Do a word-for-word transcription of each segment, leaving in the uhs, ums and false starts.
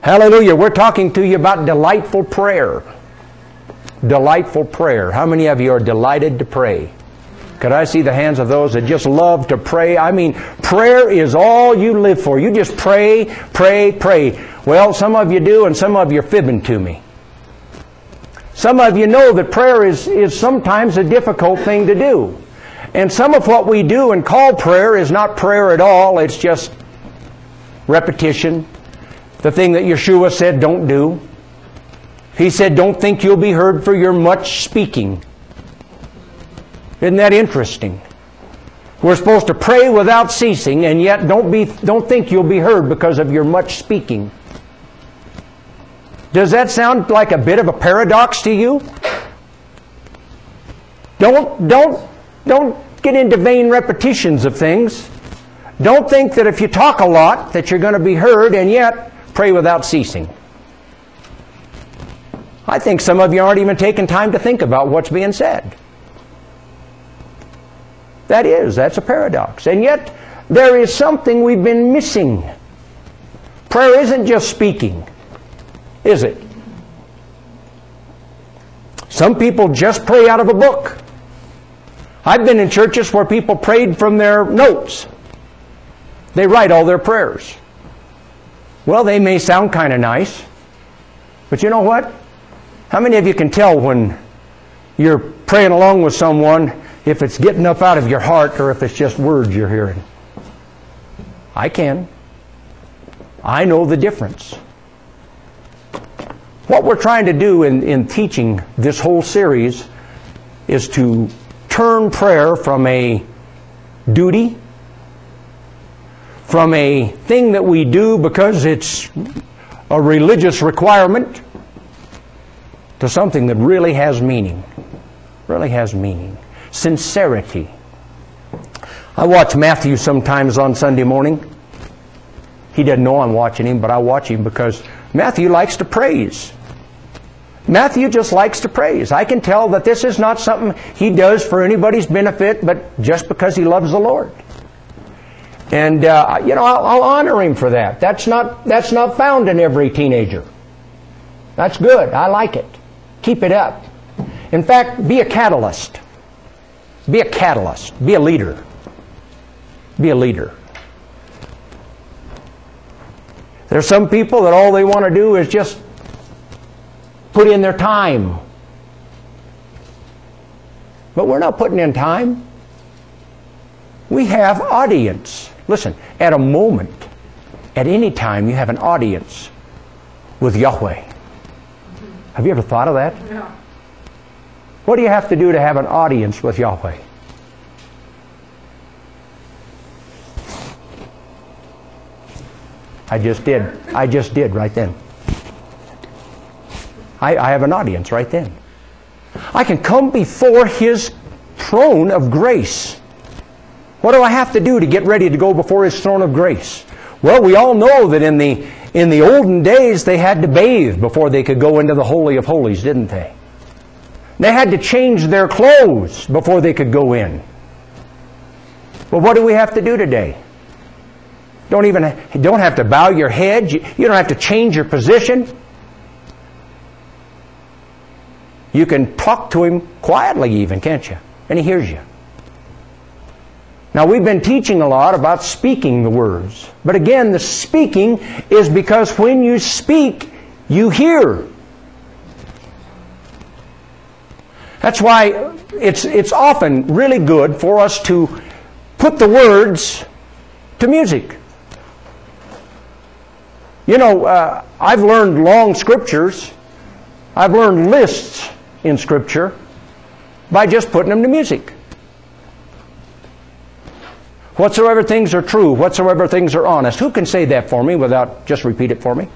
Hallelujah. We're talking to you about delightful prayer. Delightful prayer. How many of you are delighted to pray? Could I see the hands of those that just love to pray? I mean, prayer is all you live for. You just pray, pray, pray. Well, some of you do, and some of you are fibbing to me. Some of you know that prayer is, is sometimes a difficult thing to do. And some of what we do and call prayer is not prayer at all. It's just repetition. The thing that Yeshua said, don't do. He said, don't think you'll be heard for your much speaking. Isn't that interesting? We're supposed to pray without ceasing, and yet don't be, don't think you'll be heard because of your much speaking. Does that sound like a bit of a paradox to you? Don't, don't, don't get into vain repetitions of things. Don't think that if you talk a lot that you're going to be heard, and yet pray without ceasing. I think some of you aren't even taking time to think about what's being said. That is, that's a paradox. And yet, there is something we've been missing. Prayer isn't just speaking, is it? Some people just pray out of a book. I've been in churches where people prayed from their notes. They write all their prayers. Well, they may sound kind of nice, but you know what? How many of you can tell when you're praying along with someone if it's getting up out of your heart or if it's just words you're hearing? I can. I know the difference. What we're trying to do in, in teaching this whole series is to turn prayer from a duty, from a thing that we do because it's a religious requirement, to something that really has meaning. Really has meaning. Sincerity. I watch Matthew sometimes on Sunday morning. He doesn't know I'm watching him, but I watch him because Matthew likes to praise. Matthew just likes to praise. I can tell that this is not something he does for anybody's benefit, but just because he loves the Lord. And, uh, you know, I'll, I'll honor him for that. That's not, that's not found in every teenager. That's good. I like it. Keep it up. In fact, be a catalyst. Be a catalyst. Be a leader. Be a leader. There's some people that all they want to do is just put in their time. But we're not putting in time. We have audience. Listen, at a moment, at any time, you have an audience with Yahweh. Have you ever thought of that? Yeah. What do you have to do to have an audience with Yahweh? I just did. I just did right then. I, I have an audience right then. I can come before His throne of grace. What do I have to do to get ready to go before His throne of grace? Well, we all know that in the in the olden days they had to bathe before they could go into the Holy of Holies, didn't they? They had to change their clothes before they could go in. Well, what do we have to do today? Don't even you don't have to bow your head. You, you don't have to change your position. You can talk to Him quietly even, can't you? And He hears you. Now, we've been teaching a lot about speaking the words. But again, the speaking is because when you speak, you hear. That's why it's, it's often really good for us to put the words to music. You know, uh, I've learned long scriptures. I've learned lists in Scripture by just putting them to music. Whatsoever things are true, whatsoever things are honest. Who can say that for me without just repeat it for me?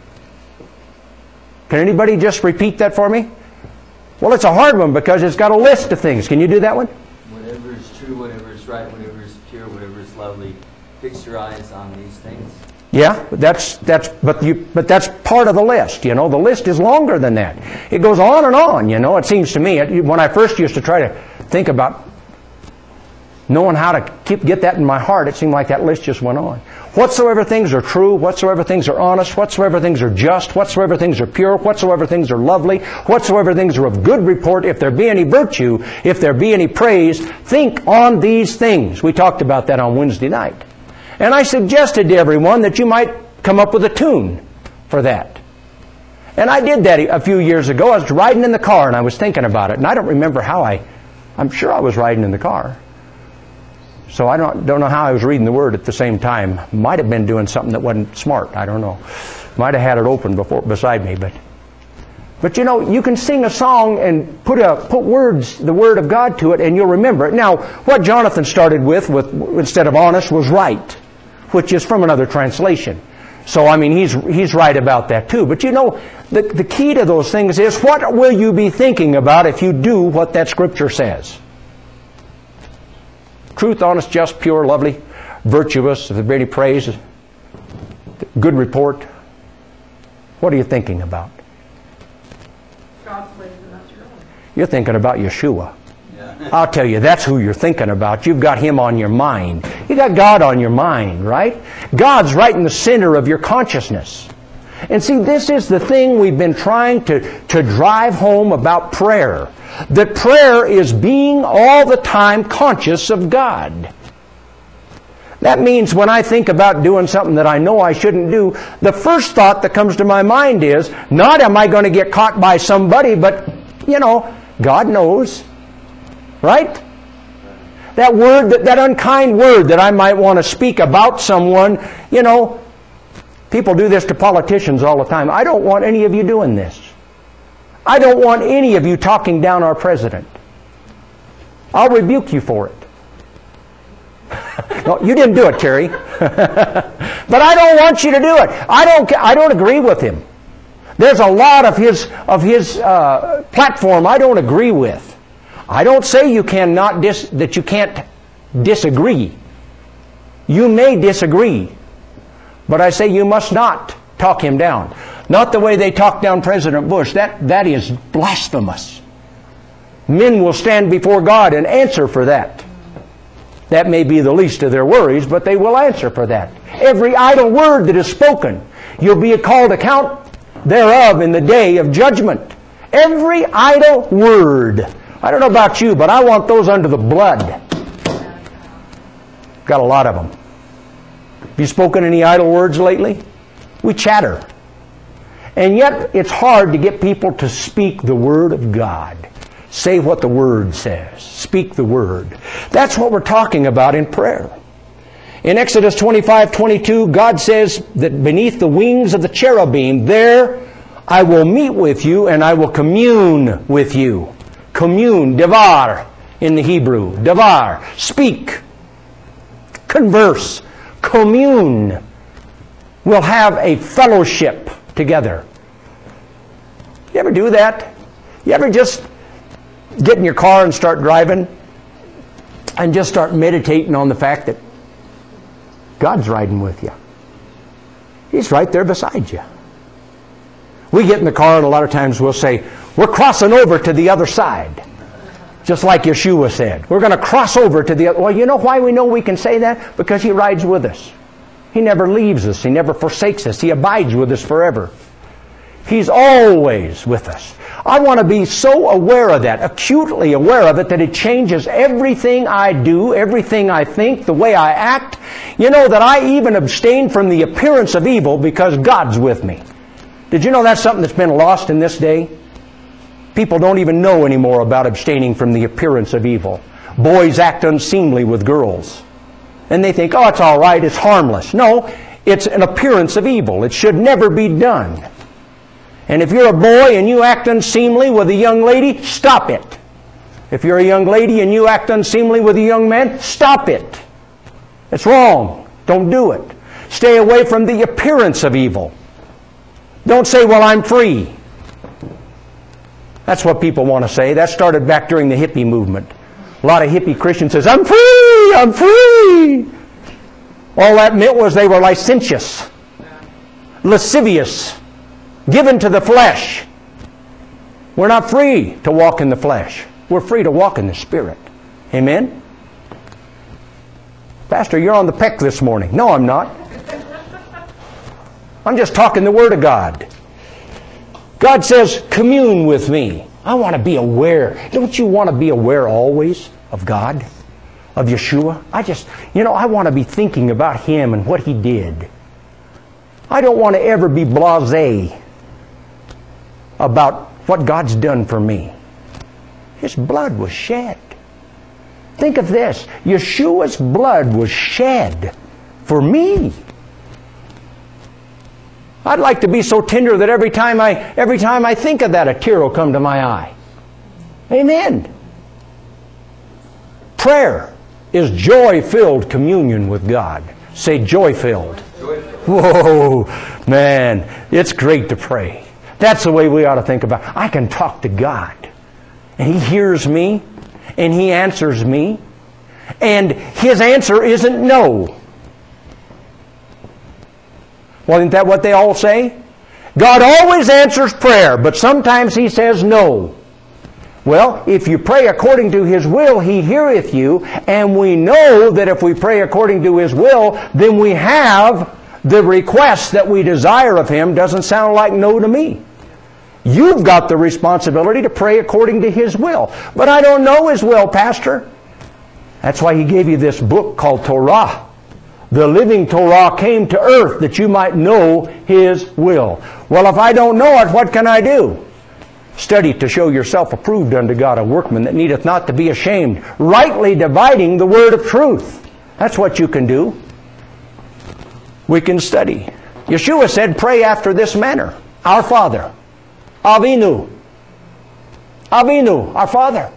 Can anybody just repeat that for me? Well, it's a hard one because it's got a list of things. Can you do that one? Whatever is true, whatever is right, whatever is pure, whatever is lovely. Fix your eyes on these things. Yeah, that's that's but you but that's part of the list. You know, the list is longer than that. It goes on and on. You know, it seems to me it, when I first used to try to think about Knowing how to keep get that in my heart, it seemed like that list just went on. Whatsoever things are true, whatsoever things are honest, whatsoever things are just, whatsoever things are pure, whatsoever things are lovely, whatsoever things are of good report, if there be any virtue, if there be any praise, think on these things. We talked about that on Wednesday night. And I suggested to everyone that you might come up with a tune for that. And I did that a few years ago. I was riding in the car and I was thinking about it. And I don't remember how I... I'm sure I was riding in the car. So I don't, don't know how I was reading the Word at the same time. Might have been doing something that wasn't smart. I don't know. Might have had it open before beside me. But but you know, you can sing a song and put a put words, the Word of God to it, and you'll remember it. Now, what Jonathan started with, with instead of honest, was right, which is from another translation. So, I mean, he's he's right about that too. But you know, the, the key to those things is, what will you be thinking about if you do what that Scripture says? Truth, honest, just, pure, lovely, virtuous, if there be any praise, good report. What are you thinking about? God's ways and not your own. You're thinking about Yeshua. Yeah. I'll tell you, that's who you're thinking about. You've got Him on your mind. You got God on your mind, right? God's right in the center of your consciousness. And see, this is the thing we've been trying to, to drive home about prayer. That prayer is being all the time conscious of God. That means when I think about doing something that I know I shouldn't do, the first thought that comes to my mind is, not am I going to get caught by somebody, but, you know, God knows. Right? That word, that, that unkind word that I might want to speak about someone, you know, people do this to politicians all the time. I don't want any of you doing this. I don't want any of you talking down our president. I'll rebuke you for it. No, you didn't do it, Terry. But I don't want you to do it. I don't. I don't agree with him. There's a lot of his of his uh, platform I don't agree with. I don't say you cannot dis, that you can't disagree. You may disagree, but I say you must not talk him down. Not the way they talk down President Bush. That that is blasphemous. Men will stand before God and answer for that. That may be the least of their worries, but they will answer for that. Every idle word that is spoken, you'll be called account thereof in the day of judgment. Every idle word. I don't know about you, but I want those under the blood. Got a lot of them. Have you spoken any idle words lately? We chatter. And yet it's hard to get people to speak the Word of God. Say what the Word says. Speak the Word. That's what we're talking about in prayer. In Exodus twenty-five twenty-two, God says that beneath the wings of the cherubim, there I will meet with you and I will commune with you. Commune, devar in the Hebrew. Devar, speak, converse, commune. We'll have a fellowship together. You ever do that? You ever just get in your car and start driving and just start meditating on the fact that God's riding with you? He's right there beside you. We get in the car and a lot of times we'll say, we're crossing over to the other side. Just like Yeshua said. We're going to cross over to the other. Well, you know why we know we can say that? Because He rides with us. He never leaves us. He never forsakes us. He abides with us forever. He's always with us. I want to be so aware of that, acutely aware of it, that it changes everything I do, everything I think, the way I act. You know, that I even abstain from the appearance of evil because God's with me. Did you know that's something that's been lost in this day? People don't even know anymore about abstaining from the appearance of evil. Boys act unseemly with girls. And they think, oh, it's all right, it's harmless. No, it's an appearance of evil. It should never be done. And if you're a boy and you act unseemly with a young lady, stop it. If you're a young lady and you act unseemly with a young man, stop it. It's wrong. Don't do it. Stay away from the appearance of evil. Don't say, well, I'm free. That's what people want to say. That started back during the hippie movement. A lot of hippie Christians says, I'm free, I'm free. All that meant was they were licentious, lascivious, given to the flesh. We're not free to walk in the flesh. We're free to walk in the Spirit. Amen? Pastor, you're on the peck this morning. No, I'm not. I'm just talking the Word of God. God says, commune with me. I want to be aware. Don't you want to be aware always of God? Of Yeshua? I just, you know, I want to be thinking about Him and what He did. I don't want to ever be blasé about what God's done for me. His blood was shed. Think of this. Yeshua's blood was shed for me. I'd like to be so tender that every time I every time I think of that, a tear will come to my eye. Amen. Prayer is joy-filled communion with God. Say joy-filled. Whoa, man, it's great to pray. That's the way we ought to think about it. I can talk to God, and He hears me, and He answers me, and His answer isn't no. Well, isn't that what they all say? God always answers prayer, but sometimes He says no. Well, if you pray according to His will, He heareth you, and we know that if we pray according to His will, then we have the request that we desire of Him. Doesn't sound like no to me. You've got the responsibility to pray according to His will. But I don't know His will, Pastor. That's why He gave you this book called Torah. The living Torah came to earth that you might know His will. Well, if I don't know it, what can I do? Study to show yourself approved unto God, a workman that needeth not to be ashamed, rightly dividing the word of truth. That's what you can do. We can study. Yeshua said, pray after this manner. Our Father. Avinu. Avinu, our Father.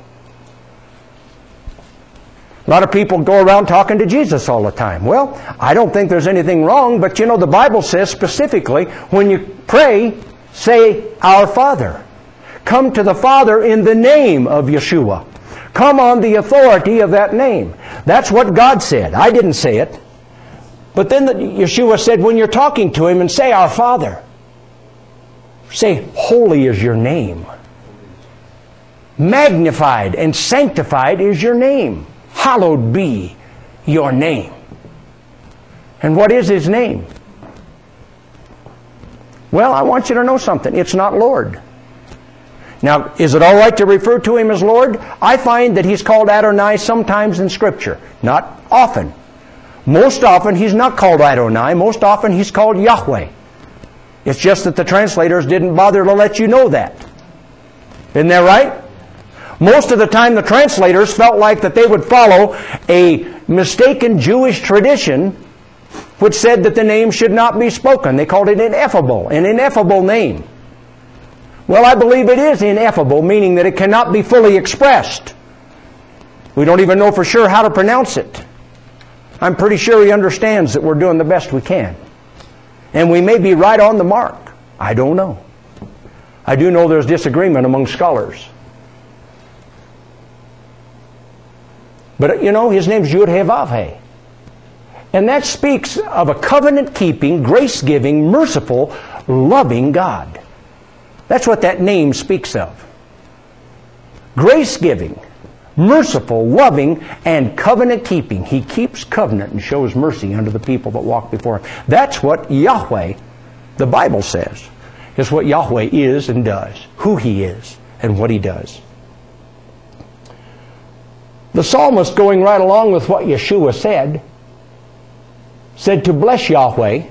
A lot of people go around talking to Jesus all the time. Well, I don't think there's anything wrong, but you know, the Bible says specifically, when you pray, say, Our Father. Come to the Father in the name of Yeshua. Come on the authority of that name. That's what God said. I didn't say it. But then the, Yeshua said, when you're talking to Him and say, Our Father, say, holy is your name. Magnified and sanctified is your name. Hallowed be your name. And what is His name? Well, I want you to know something. It's not Lord. Now, is it all right to refer to Him as Lord? I find that He's called Adonai sometimes in Scripture. Not often. Most often He's not called Adonai. Most often He's called Yahweh. It's just that the translators didn't bother to let you know that. Isn't that right? Most of the time the translators felt like that they would follow a mistaken Jewish tradition which said that the name should not be spoken. They called it ineffable, an ineffable name. Well, I believe it is ineffable, meaning that it cannot be fully expressed. We don't even know for sure how to pronounce it. I'm pretty sure He understands that we're doing the best we can. And we may be right on the mark. I don't know. I do know there's disagreement among scholars. But, you know, His name's Yud-Heh-Vav-Heh. And that speaks of a covenant-keeping, grace-giving, merciful, loving God. That's what that name speaks of. Grace-giving, merciful, loving, and covenant-keeping. He keeps covenant and shows mercy unto the people that walk before Him. That's what Yahweh, the Bible says, is what Yahweh is and does, who He is and what He does. The psalmist, going right along with what Yeshua said, said to bless Yahweh,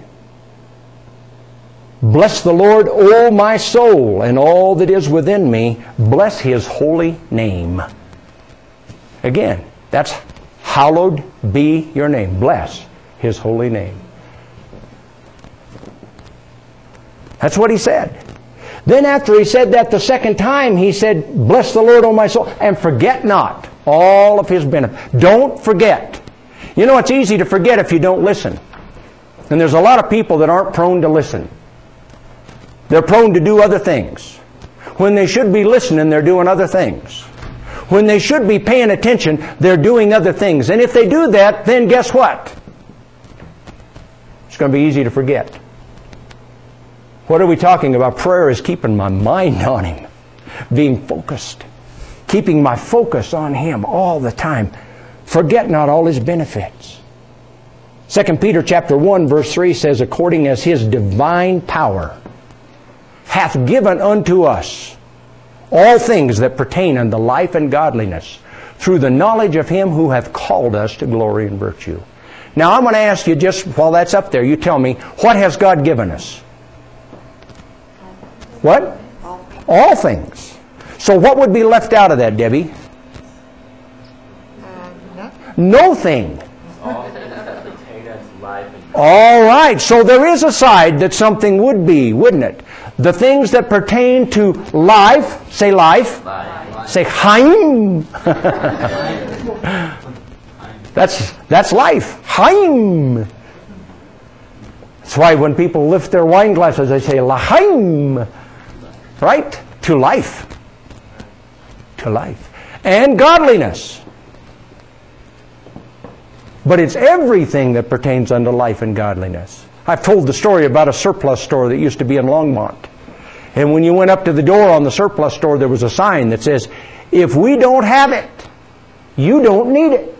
bless the Lord, O my soul, and all that is within me, bless His holy name. Again, that's hallowed be your name. Bless His holy name. That's what He said. Then after He said that the second time, He said, bless the Lord, O my soul, and forget not all of His benefits. Don't forget. You know, it's easy to forget if you don't listen. And there's a lot of people that aren't prone to listen. They're prone to do other things. When they should be listening, they're doing other things. When they should be paying attention, they're doing other things. And if they do that, then guess what? It's going to be easy to forget. What are we talking about? Prayer is keeping my mind on Him, being focused, keeping my focus on Him all the time. Forget not all His benefits. Second Peter chapter one verse three says, according as His divine power hath given unto us all things that pertain unto life and godliness, through the knowledge of Him who hath called us to glory and virtue. Now I'm going to ask you, just while that's up there, you tell me, what has God given us? What? All things. So what would be left out of that, Debbie? No thing. All things that pertain unto life and All right, so there is a side that something would be, wouldn't it? The things that pertain to life, say life, life. say Chaim. That's that's life. Chaim. That's why when people lift their wine glasses, they say L'chaim. Right? To life. To life. And godliness. But it's everything that pertains unto life and godliness. I've told the story about a surplus store that used to be in Longmont. And when you went up to the door on the surplus store, there was a sign that says, if we don't have it, you don't need it.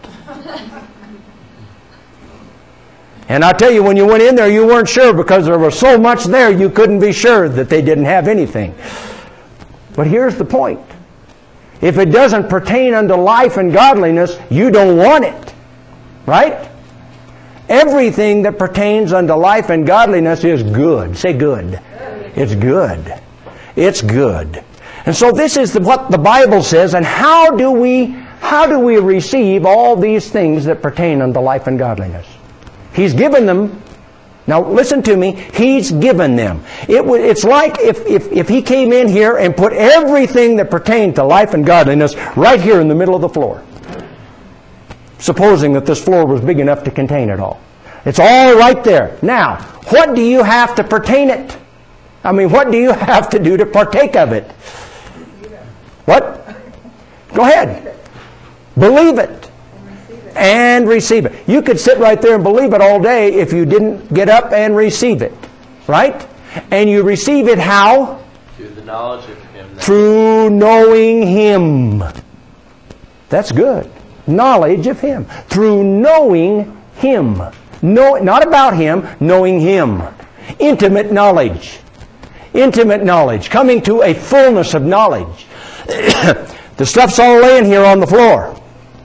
And I tell you, when you went in there, you weren't sure, because there was so much there, you couldn't be sure that they didn't have anything. But here's the point. If it doesn't pertain unto life and godliness, you don't want it. Right? Everything that pertains unto life and godliness is good. Say good. It's good. It's good. And so this is the, what the Bible says. And how do we how do we receive all these things that pertain unto life and godliness? He's given them. Now listen to me. He's given them. It w- it's like if, if, if He came in here and put everything that pertained to life and godliness right here in the middle of the floor. Supposing that this floor was big enough to contain it all. It's all right there. Now, what do you have to pertain it? I mean, what do you have to do to partake of it? What? Go ahead. Believe it. And receive it. You could sit right there and believe it all day if you didn't get up and receive it. Right? And you receive it how? through the knowledge of Him. That Through knowing Him. That's good. Knowledge of Him. Through knowing Him. No, not about Him, knowing Him. Intimate knowledge. Intimate knowledge. Coming to a fullness of knowledge. The stuff's all laying here on the floor.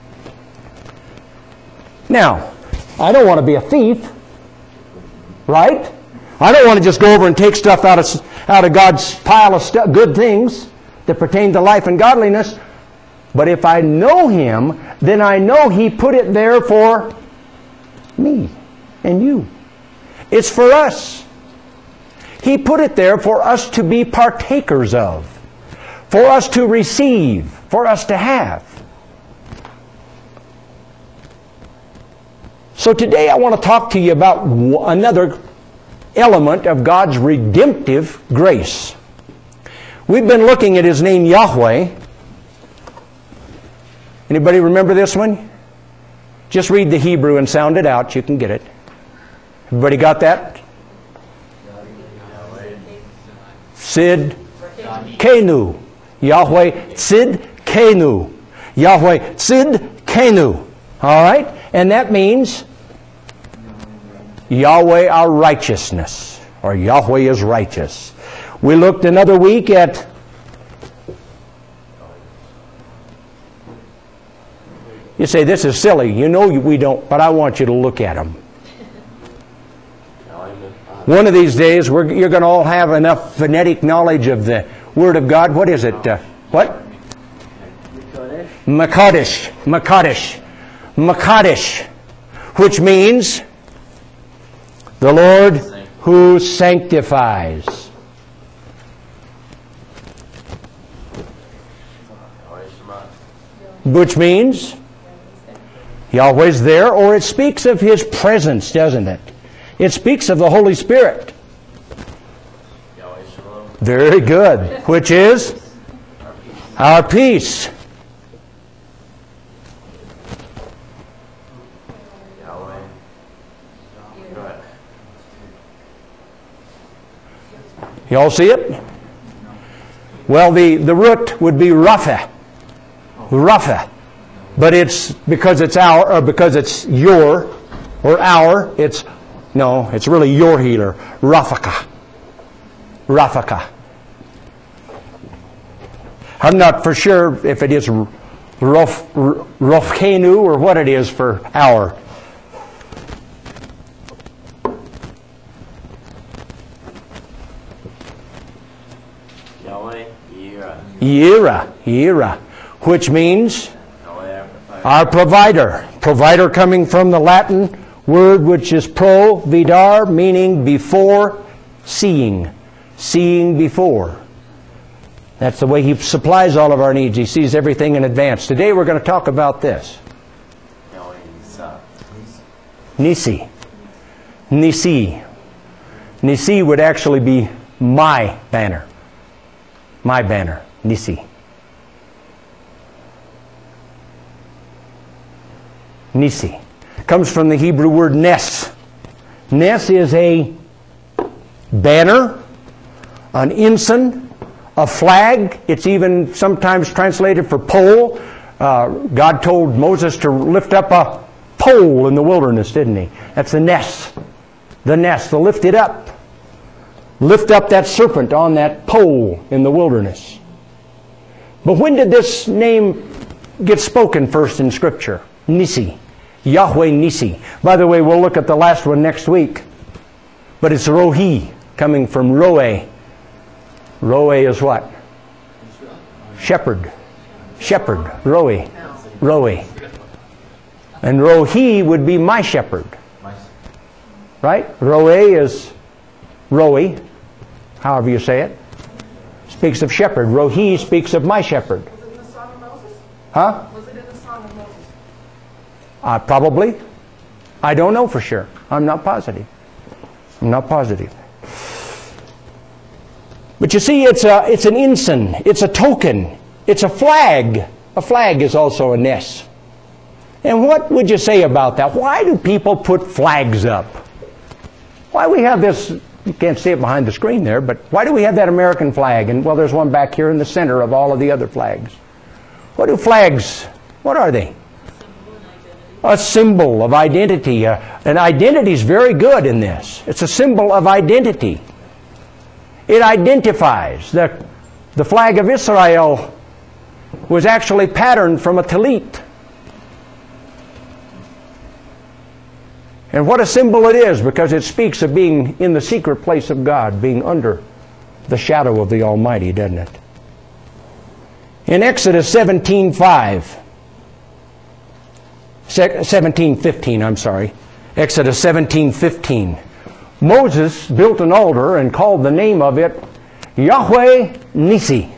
Now, I don't want to be a thief. Right? I don't want to just go over and take stuff out of, out of God's pile of stu- good things that pertain to life and godliness. But if I know Him, then I know He put it there for me and you. It's for us. He put it there for us to be partakers of, for us to receive, for us to have. So today I want to talk to you about another element of God's redemptive grace. We've been looking at His name Yahweh. Anybody remember this one? Just read the Hebrew and sound it out. You can get it. Everybody got that? Sid Kenu. Yahweh Sid Kenu. Yahweh Sid Kenu. All right? And that means Yahweh our righteousness. Or Yahweh is righteous. We looked another week at You say, this is silly. You know we don't, but I want you to look at them. One of these days, we're, you're going to all have enough phonetic knowledge of the Word of God. What is it? Uh, what? Makadesh. Makadesh. Makadesh. Which means the Lord who sanctifies. Which means Yahweh's there, or it speaks of His presence, doesn't it? It speaks of the Holy Spirit. Very good. Which is our peace. You all see it? Well, the, the root would be Rapha. Rapha. But it's because it's our, or because it's your, or our. It's, no, it's really your healer. Rafaka. Rafaka. I'm not for sure if it is Rof, Rofkenu or what it is for our. Yahweh, Yira. Yira, Yira, which means Yahweh, our provider. our provider. Provider coming from the Latin word which is providar, meaning before seeing. Seeing before. That's the way He supplies all of our needs. He sees everything in advance. Today we're going to talk about this. Yahweh, Nisa. Nisi. Nisi. Nisi would actually be my banner. My banner. Nisi. Nisi. Comes from the Hebrew word nes. Nes is a banner, an ensign, a flag. It's even sometimes translated for pole. Uh, God told Moses to lift up a pole in the wilderness, didn't He? That's the nes. The nes, the lift it up. Lift up that serpent on that pole in the wilderness. But when did this name get spoken first in Scripture? Nisi. Yahweh Nisi. By the way, we'll look at the last one next week. But it's Rohi, coming from Roe. Roe is what? Shepherd. Shepherd. Roe. Roe. And Rohi would be my shepherd. Right? Roe is Roe, however you say it. Speaks of shepherd. Rohi speaks of my shepherd. Was it in the Song of Moses? Huh? Was it in the Song of Moses? Uh, probably. I don't know for sure. I'm not positive. I'm not positive. But you see, it's a it's an ensign. It's a token. It's a flag. A flag is also a nes. And what would you say about that? Why do people put flags up? Why we have this, you can't see it behind the screen there, but why do we have that American flag? And well, there's one back here in the center of all of the other flags. What do flags, what are they? A symbol of identity. Uh, and identity is very good in this. It's a symbol of identity. It identifies. The, the flag of Israel was actually patterned from a tallit. And what a symbol it is, because it speaks of being in the secret place of God, being under the shadow of the Almighty, doesn't it? In Exodus seventeen five, seventeen fifteen, I'm sorry, Exodus seventeen fifteen, Moses built an altar and called the name of it Yahweh Nisi.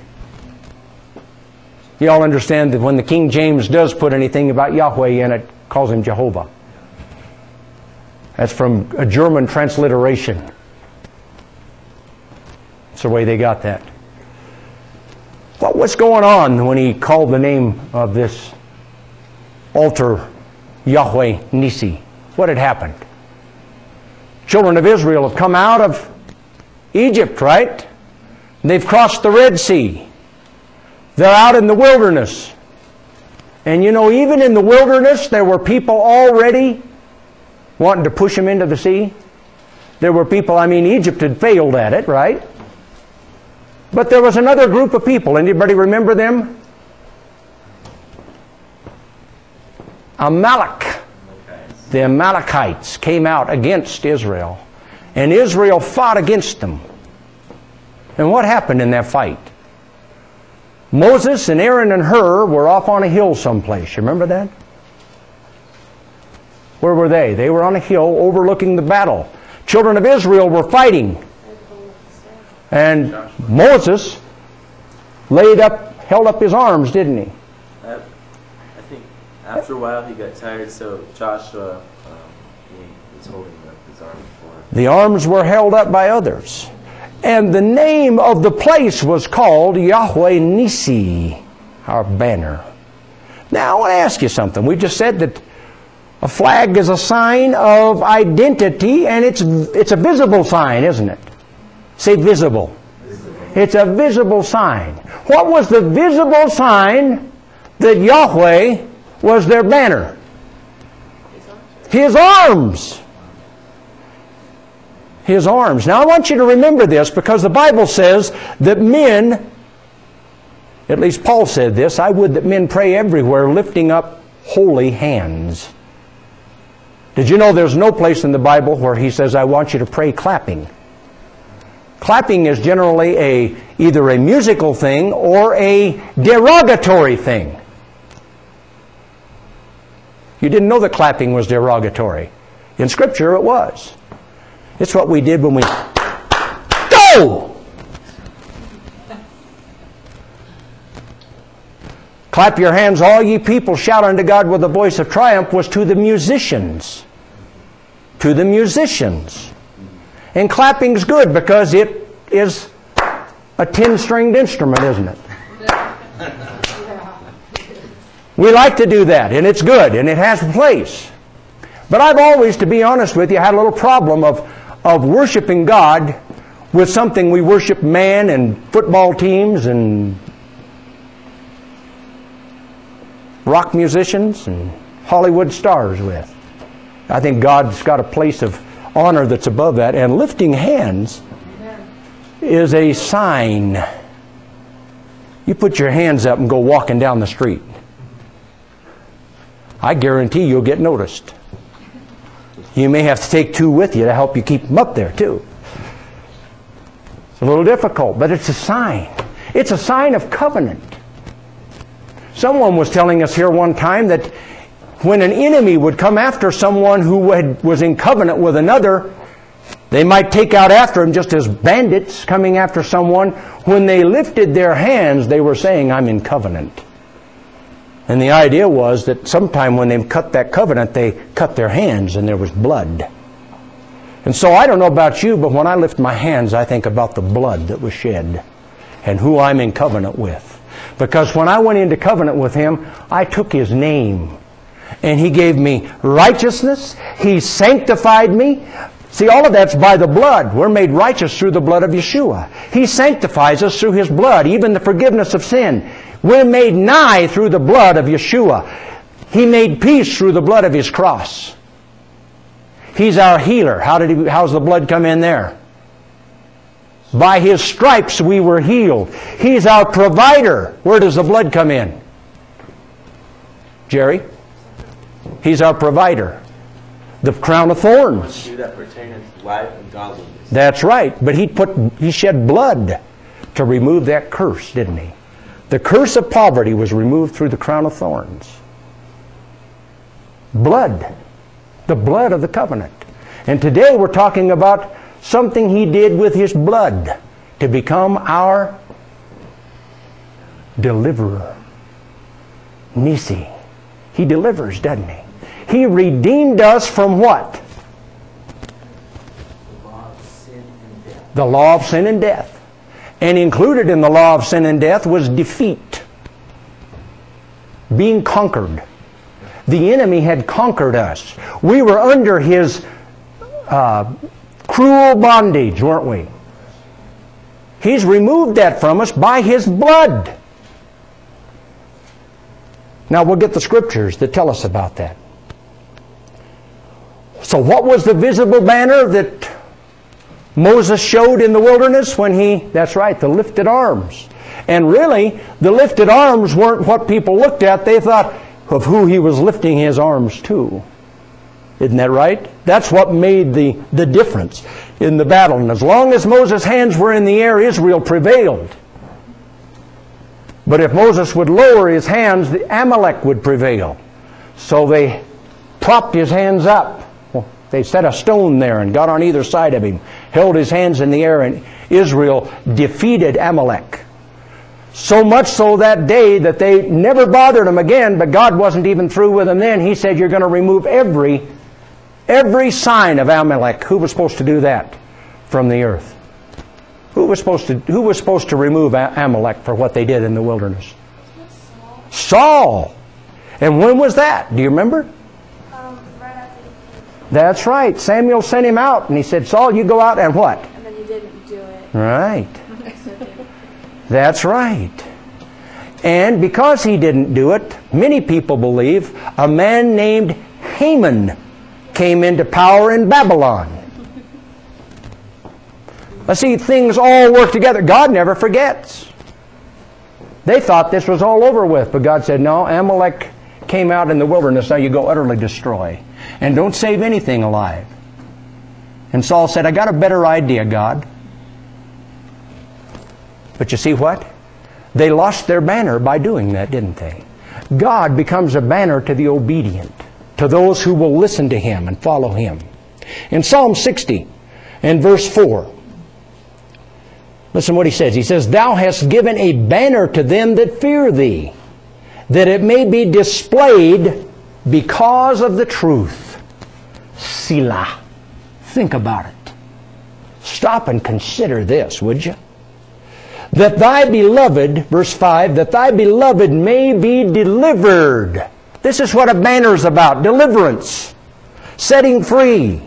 You all understand that when the King James does put anything about Yahweh in it, calls Him Jehovah. That's from a German transliteration. That's the way they got that. What was going on when he called the name of this altar Yahweh Nisi? What had happened? Children of Israel have come out of Egypt, right? They've crossed the Red Sea. They're out in the wilderness. And you know, even in the wilderness, there were people already wanting to push them into the sea. There were people, I mean, Egypt had failed at it, right? But there was another group of people. Anybody remember them? Amalek. The Amalekites came out against Israel. And Israel fought against them. And what happened in that fight? Moses and Aaron and Hur were off on a hill someplace. You remember that? Where were they? They were on a hill overlooking the battle. Children of Israel were fighting. And Moses laid up, held up his arms, didn't he? I, I think after a while he got tired, so Joshua um, he was holding up his arms for him. The arms were held up by others. And the name of the place was called Yahweh Nisi, our banner. Now I want to ask you something. We just said that a flag is a sign of identity, and it's it's a visible sign, isn't it? Say visible. Visible. It's a visible sign. What was the visible sign that Yahweh was their banner? His arms. His arms. Now I want you to remember this, because the Bible says that men, at least Paul said this, I would that men pray everywhere lifting up holy hands. Did you know there's no place in the Bible where he says, I want you to pray clapping? Clapping is generally a either a musical thing or a derogatory thing. You didn't know that clapping was derogatory. In Scripture it was. It's what we did when we go! Clap your hands, all ye people, shout unto God with a voice of triumph, was to the musicians. To the musicians. And clapping's good because it is a ten-stringed instrument, isn't it? We like to do that, and it's good, and it has a place. But I've always, to be honest with you, had a little problem of, of worshiping God with something we worship man and football teams and rock musicians and Hollywood stars with. I think God's got a place of honor that's above that, and lifting hands is a sign. You put your hands up and go walking down the street. I guarantee you'll get noticed. You may have to take two with you to help you keep them up there too. It's a little difficult, but it's a sign. It's a sign of covenant. Someone was telling us here one time that when an enemy would come after someone who had, was in covenant with another, they might take out after him just as bandits coming after someone. When they lifted their hands, they were saying, I'm in covenant. And the idea was that sometime when they cut that covenant, they cut their hands and there was blood. And so I don't know about you, but when I lift my hands, I think about the blood that was shed and who I'm in covenant with. Because when I went into covenant with Him, I took His name. And He gave me righteousness. He sanctified me. See, all of that's by the blood. We're made righteous through the blood of Yeshua. He sanctifies us through His blood, even the forgiveness of sin. We're made nigh through the blood of Yeshua. He made peace through the blood of His cross. He's our healer. How did he, how's the blood come in there? By His stripes we were healed. He's our provider. Where does the blood come in? Jerry? He's our provider. The crown of thorns. That pertains to life and godliness. That's right. But He put He shed blood to remove that curse, didn't He? The curse of poverty was removed through the crown of thorns. Blood. The blood of the covenant. And today we're talking about something He did with His blood to become our deliverer. Nisi. He delivers, doesn't He? He redeemed us from what? The law of sin and death. The law of sin and death. And included in the law of sin and death was defeat. Being conquered. The enemy had conquered us. We were under his uh, cruel bondage, weren't we? He's removed that from us by His blood. Now we'll get the scriptures that tell us about that. So what was the visible banner that Moses showed in the wilderness when he, that's right, the lifted arms. And really, the lifted arms weren't what people looked at. They thought of who he was lifting his arms to. Isn't that right? That's what made the, the difference in the battle. And as long as Moses' hands were in the air, Israel prevailed. But if Moses would lower his hands, the Amalek would prevail. So they propped his hands up. Well, they set a stone there and got on either side of him, held his hands in the air, and Israel defeated Amalek. So much so that day that they never bothered him again, but God wasn't even through with them then. He said, you're going to remove every, every sign of Amalek. Who was supposed to do that from the earth? Who was supposed to, who was supposed to remove Amalek for what they did in the wilderness? Saul. Saul. And when was that? Do you remember? Um, right after he That's right. Samuel sent him out and he said, Saul, you go out and what? And then he didn't do it. Right. That's right. And because he didn't do it, many people believe a man named Haman came into power in Babylon. Let's see, things all work together. God never forgets. They thought this was all over with, but God said, no, Amalek came out in the wilderness, now you go utterly destroy. And don't save anything alive. And Saul said, I got a better idea, God. But you see what? They lost their banner by doing that, didn't they? God becomes a banner to the obedient, to those who will listen to Him and follow Him. In Psalm sixty and verse four, listen what he says. He says, Thou hast given a banner to them that fear Thee, that it may be displayed because of the truth. Selah. Think about it. Stop and consider this, would you? That Thy beloved, verse five, that Thy beloved may be delivered. This is what a banner is about. Deliverance. Setting free.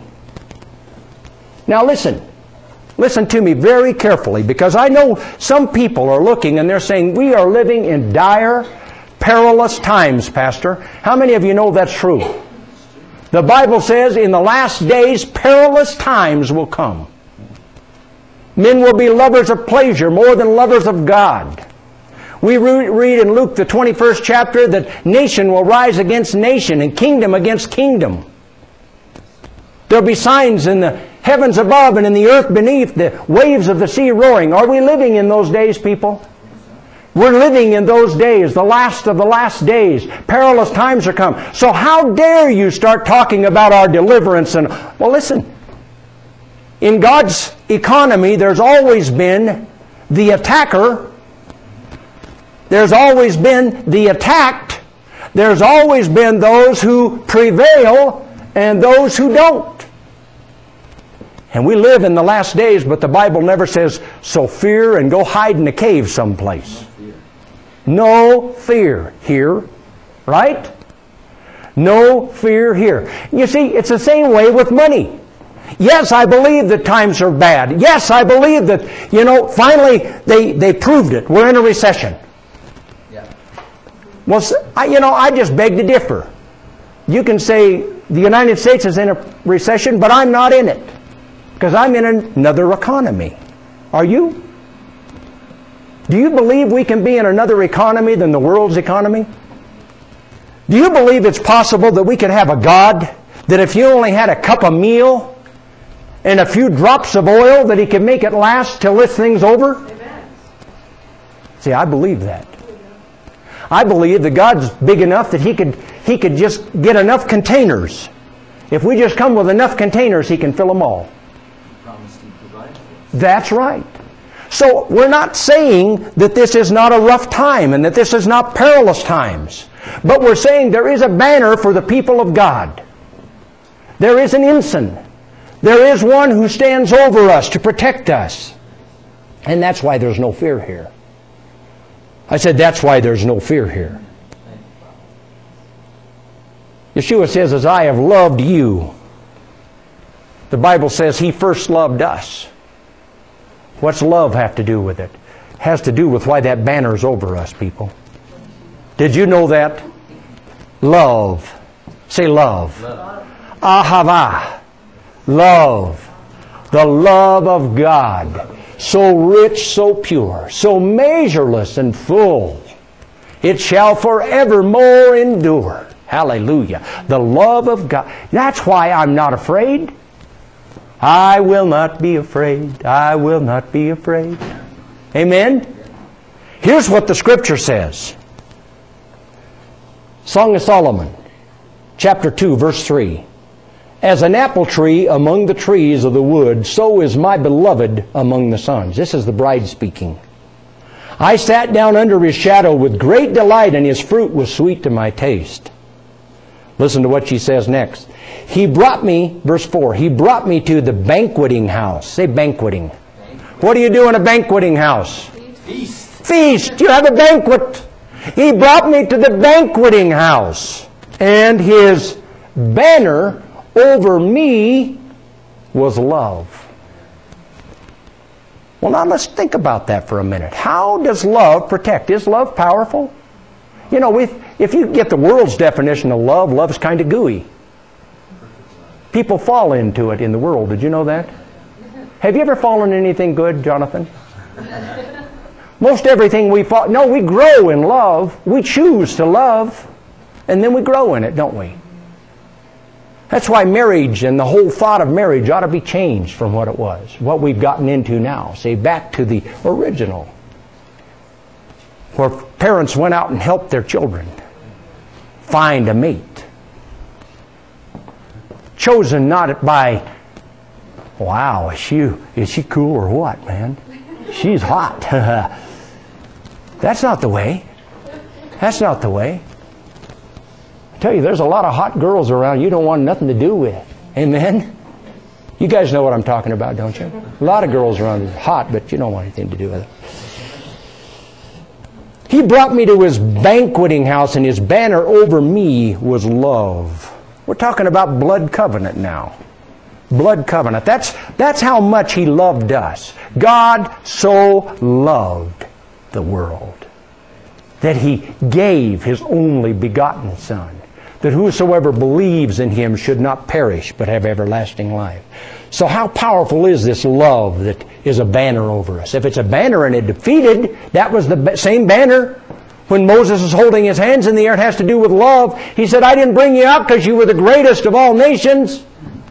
Now listen. Listen to me very carefully, because I know some people are looking and they're saying, we are living in dire, perilous times, Pastor. How many of you know that's true? The Bible says in the last days, perilous times will come. Men will be lovers of pleasure more than lovers of God. We read in Luke, the twenty-first chapter, that nation will rise against nation and kingdom against kingdom. There'll be signs in the heavens above and in the earth beneath, the waves of the sea roaring. Are we living in those days, people? We're living in those days, the last of the last days. Perilous times are come. So how dare you start talking about our deliverance? And well, listen. In God's economy, there's always been the attacker. There's always been the attacked. There's always been those who prevail and those who don't. And we live in the last days, but the Bible never says, so fear and go hide in a cave someplace. No fear here. Right? No fear here. You see, it's the same way with money. Yes, I believe that times are bad. Yes, I believe that, you know, finally they, they proved it. We're in a recession. Yeah. Well, I, you know, I just beg to differ. You can say the United States is in a recession, but I'm not in it. Because I'm in another economy. Are you? Do you believe we can be in another economy than the world's economy? Do you believe it's possible that we could have a God that if you only had a cup of meal and a few drops of oil, that He can make it last till this thing's over? Amen. See, I believe that. I believe that God's big enough that He could He could just get enough containers. If we just come with enough containers, He can fill them all. That's right. So we're not saying that this is not a rough time and that this is not perilous times. But we're saying there is a banner for the people of God. There is an ensign. There is one who stands over us to protect us. And that's why there's no fear here. I said that's why there's no fear here. Yeshua says, as I have loved you. The Bible says He first loved us. What's love have to do with it? It has to do with why that banner's over us, people. Did you know that? Love. Say love. Love. Ahava. Love. The love of God. So rich, so pure, so measureless and full. It shall forevermore endure. Hallelujah. The love of God. That's why I'm not afraid. I will not be afraid. I will not be afraid. Amen? Here's what the Scripture says. Song of Solomon, chapter two, verse three. As an apple tree among the trees of the wood, so is my beloved among the sons. This is the bride speaking. I sat down under His shadow with great delight, and His fruit was sweet to my taste. Listen to what she says next. He brought me, verse four, He brought me to the banqueting house. Say banqueting. What do you do in a banqueting house? Feast. Feast. You have a banquet. He brought me to the banqueting house. And His banner over me was love. Well, now let's think about that for a minute. How does love protect? Is love powerful? You know, if, if you get the world's definition of love, love's kind of gooey. People fall into it in the world. Did you know that? Have you ever fallen in anything good, Jonathan? Most everything we fall... No, we grow in love. We choose to love. And then we grow in it, don't we? That's why marriage and the whole thought of marriage ought to be changed from what it was. What we've gotten into now. See, back to the original. Where parents went out and helped their children find a mate. Chosen not by, wow, is she, is she cool or what, man? She's hot. That's not the way. That's not the way. I tell you, there's a lot of hot girls around you don't want nothing to do with. Amen? You guys know what I'm talking about, don't you? A lot of girls around are hot, but you don't want anything to do with it. He brought me to His banqueting house, and His banner over me was love. We're talking about blood covenant now. Blood covenant. That's, that's how much He loved us. God so loved the world that He gave His only begotten Son, that whosoever believes in Him should not perish but have everlasting life. So how powerful is this love that is a banner over us? If it's a banner and it defeated, that was the same banner when Moses is holding his hands in the air. It has to do with love. He said, I didn't bring you out because you were the greatest of all nations.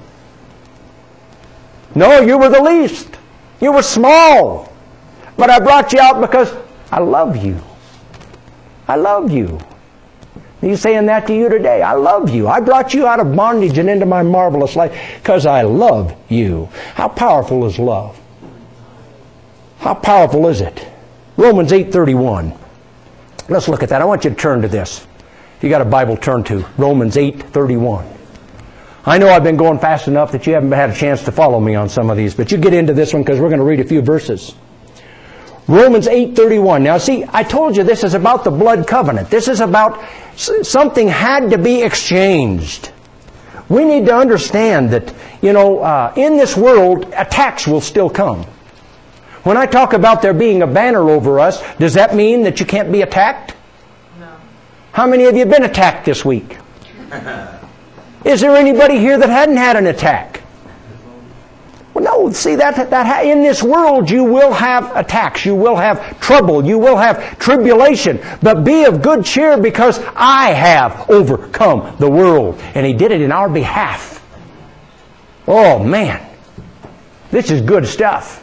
No, you were the least. You were small. But I brought you out because I love you. I love you. He's saying that to you today. I love you. I brought you out of bondage and into my marvelous life because I love you. How powerful is love? How powerful is it? Romans eight thirty-one. Let's look at that. I want you to turn to this. If you got a Bible, turn to Romans eight thirty-one. I know I've been going fast enough that you haven't had a chance to follow me on some of these, but you get into this one because we're going to read a few verses. Romans eight thirty-one. Now see, I told you this is about the blood covenant. This is about something had to be exchanged. We need to understand that, you know, uh, in this world, attacks will still come. When I talk about there being a banner over us, does that mean that you can't be attacked? No. How many of you have been attacked this week? Is there anybody here that hadn't had an attack? Well, no. See, that, that in this world you will have attacks. You will have trouble. You will have tribulation. But be of good cheer because I have overcome the world. And He did it in our behalf. Oh, man. This is good stuff.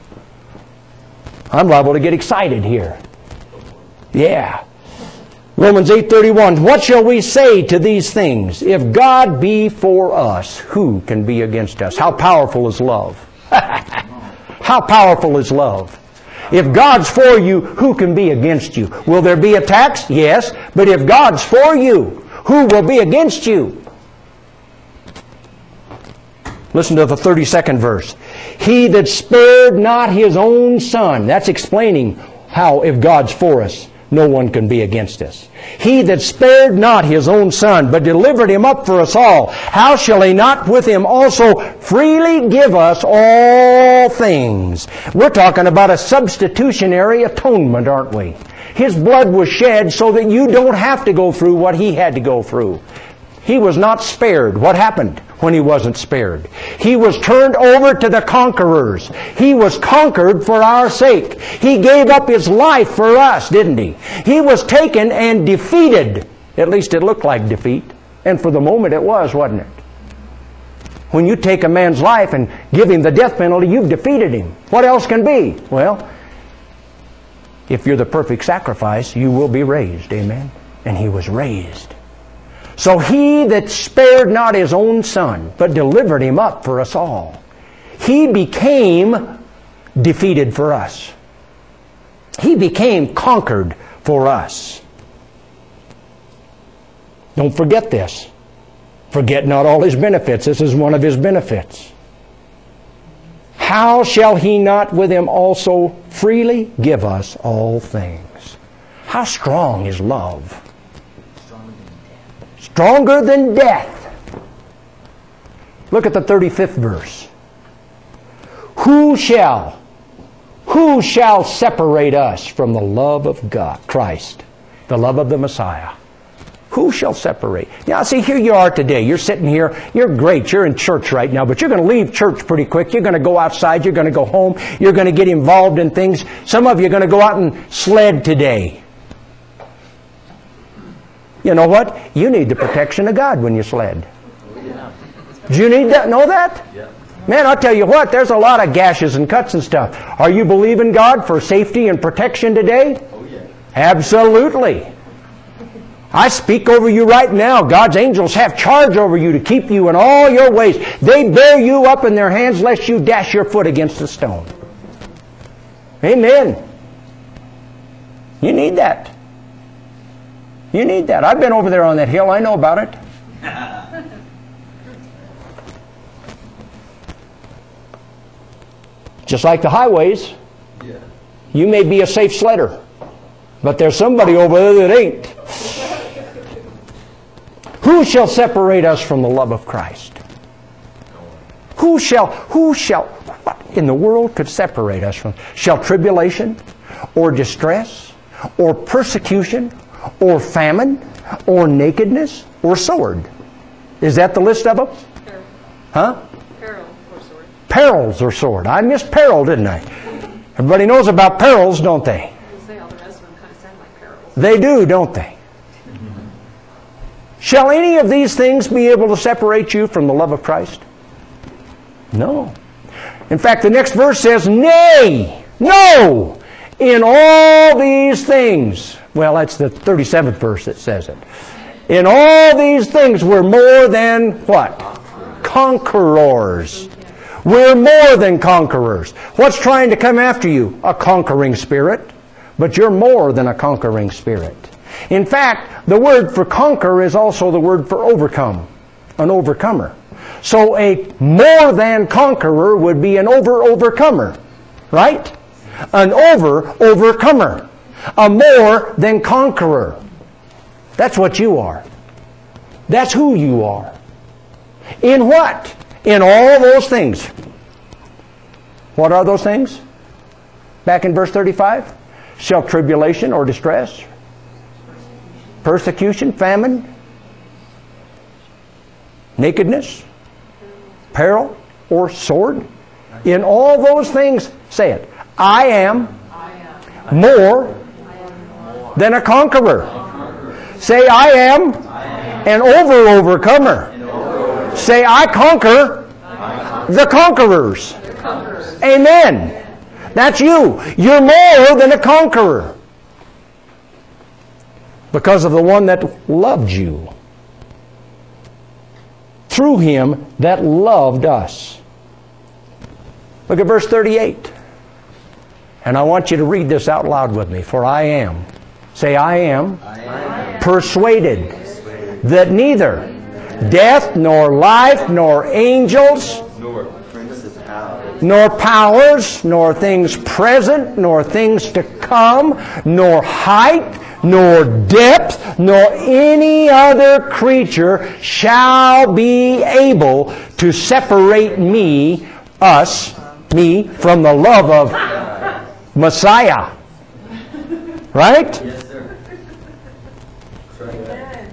I'm liable to get excited here. Yeah. Romans eight thirty-one. What shall we say to these things? If God be for us, who can be against us? How powerful is love? How powerful is love? If God's for you, who can be against you? Will there be attacks? Yes. But if God's for you, who will be against you? Listen to the thirty-second verse. He that spared not His own Son. That's explaining how, if God's for us, no one can be against us. He that spared not His own Son, but delivered Him up for us all, how shall He not with Him also freely give us all things? We're talking about a substitutionary atonement, aren't we? His blood was shed so that you don't have to go through what He had to go through. He was not spared. What happened when He wasn't spared? He was turned over to the conquerors. He was conquered for our sake. He gave up His life for us, didn't He? He was taken and defeated. At least it looked like defeat. And for the moment it was, wasn't it? When you take a man's life and give him the death penalty, you've defeated him. What else can be? Well, if you're the perfect sacrifice, you will be raised. Amen? And He was raised. So He that spared not His own Son, but delivered Him up for us all, He became defeated for us. He became conquered for us. Don't forget this. Forget not all His benefits. This is one of His benefits. How shall He not with Him also freely give us all things? How strong is love? Stronger than death. Look at the thirty-fifth verse. Who shall, who shall separate us from the love of God, Christ, the love of the Messiah? Who shall separate? Now, see, here you are today. You're sitting here. You're great. You're in church right now, but you're going to leave church pretty quick. You're going to go outside. You're going to go home. You're going to get involved in things. Some of you are going to go out and sled today. You know what? You need the protection of God when you sled. Do you need to know that? Yeah. Man, I'll tell you what, there's a lot of gashes and cuts and stuff. Are you believing God for safety and protection today? Oh, yeah. Absolutely. I speak over you right now. God's angels have charge over you to keep you in all your ways. They bear you up in their hands lest you dash your foot against a stone. Amen. You need that. You need that. I've been over there on that hill. I know about it. Just like the highways, Yeah. you may be a safe sledder, but there's somebody over there that ain't. Who shall separate us from the love of Christ? Who shall, who shall, what in the world could separate us from? Shall tribulation, or distress, or persecution, or famine, or nakedness, or sword? Is that the list of them? Peril. Huh? Peril or sword. Perils or sword. I missed peril, didn't I? Everybody knows about perils, don't they? You say all the rest of them kind of sound like perils. They do, don't they? Shall any of these things be able to separate you from the love of Christ? No. In fact, the next verse says, nay, no, in all these things. Well, that's the thirty-seventh verse that says it. In all these things we're more than what? Conquerors. We're more than conquerors. What's trying to come after you? A conquering spirit. But you're more than a conquering spirit. In fact, the word for conquer is also the word for overcome. An overcomer. So a more than conqueror would be an over-overcomer. Right? An over-overcomer. A more than conqueror. That's what you are. That's who you are. In what? In all those things. What are those things? Back in verse thirty-five. Shall tribulation or distress, persecution, famine, nakedness, peril, or sword? In all those things, say it. I am more than a conqueror. Say, I am an over-overcomer. Say, I conquer the conquerors. Amen. That's you. You're more than a conqueror. Because of the one that loved you. Through Him that loved us. Look at verse thirty-eight. And I want you to read this out loud with me. For I am. Say, I am, I am persuaded, persuaded that neither death, nor life, nor angels, nor Principalities. nor powers, nor things present, nor things to come, nor height, nor depth, nor any other creature shall be able to separate me, us, me, from the love of Messiah. Right? Yes, sir. That's right.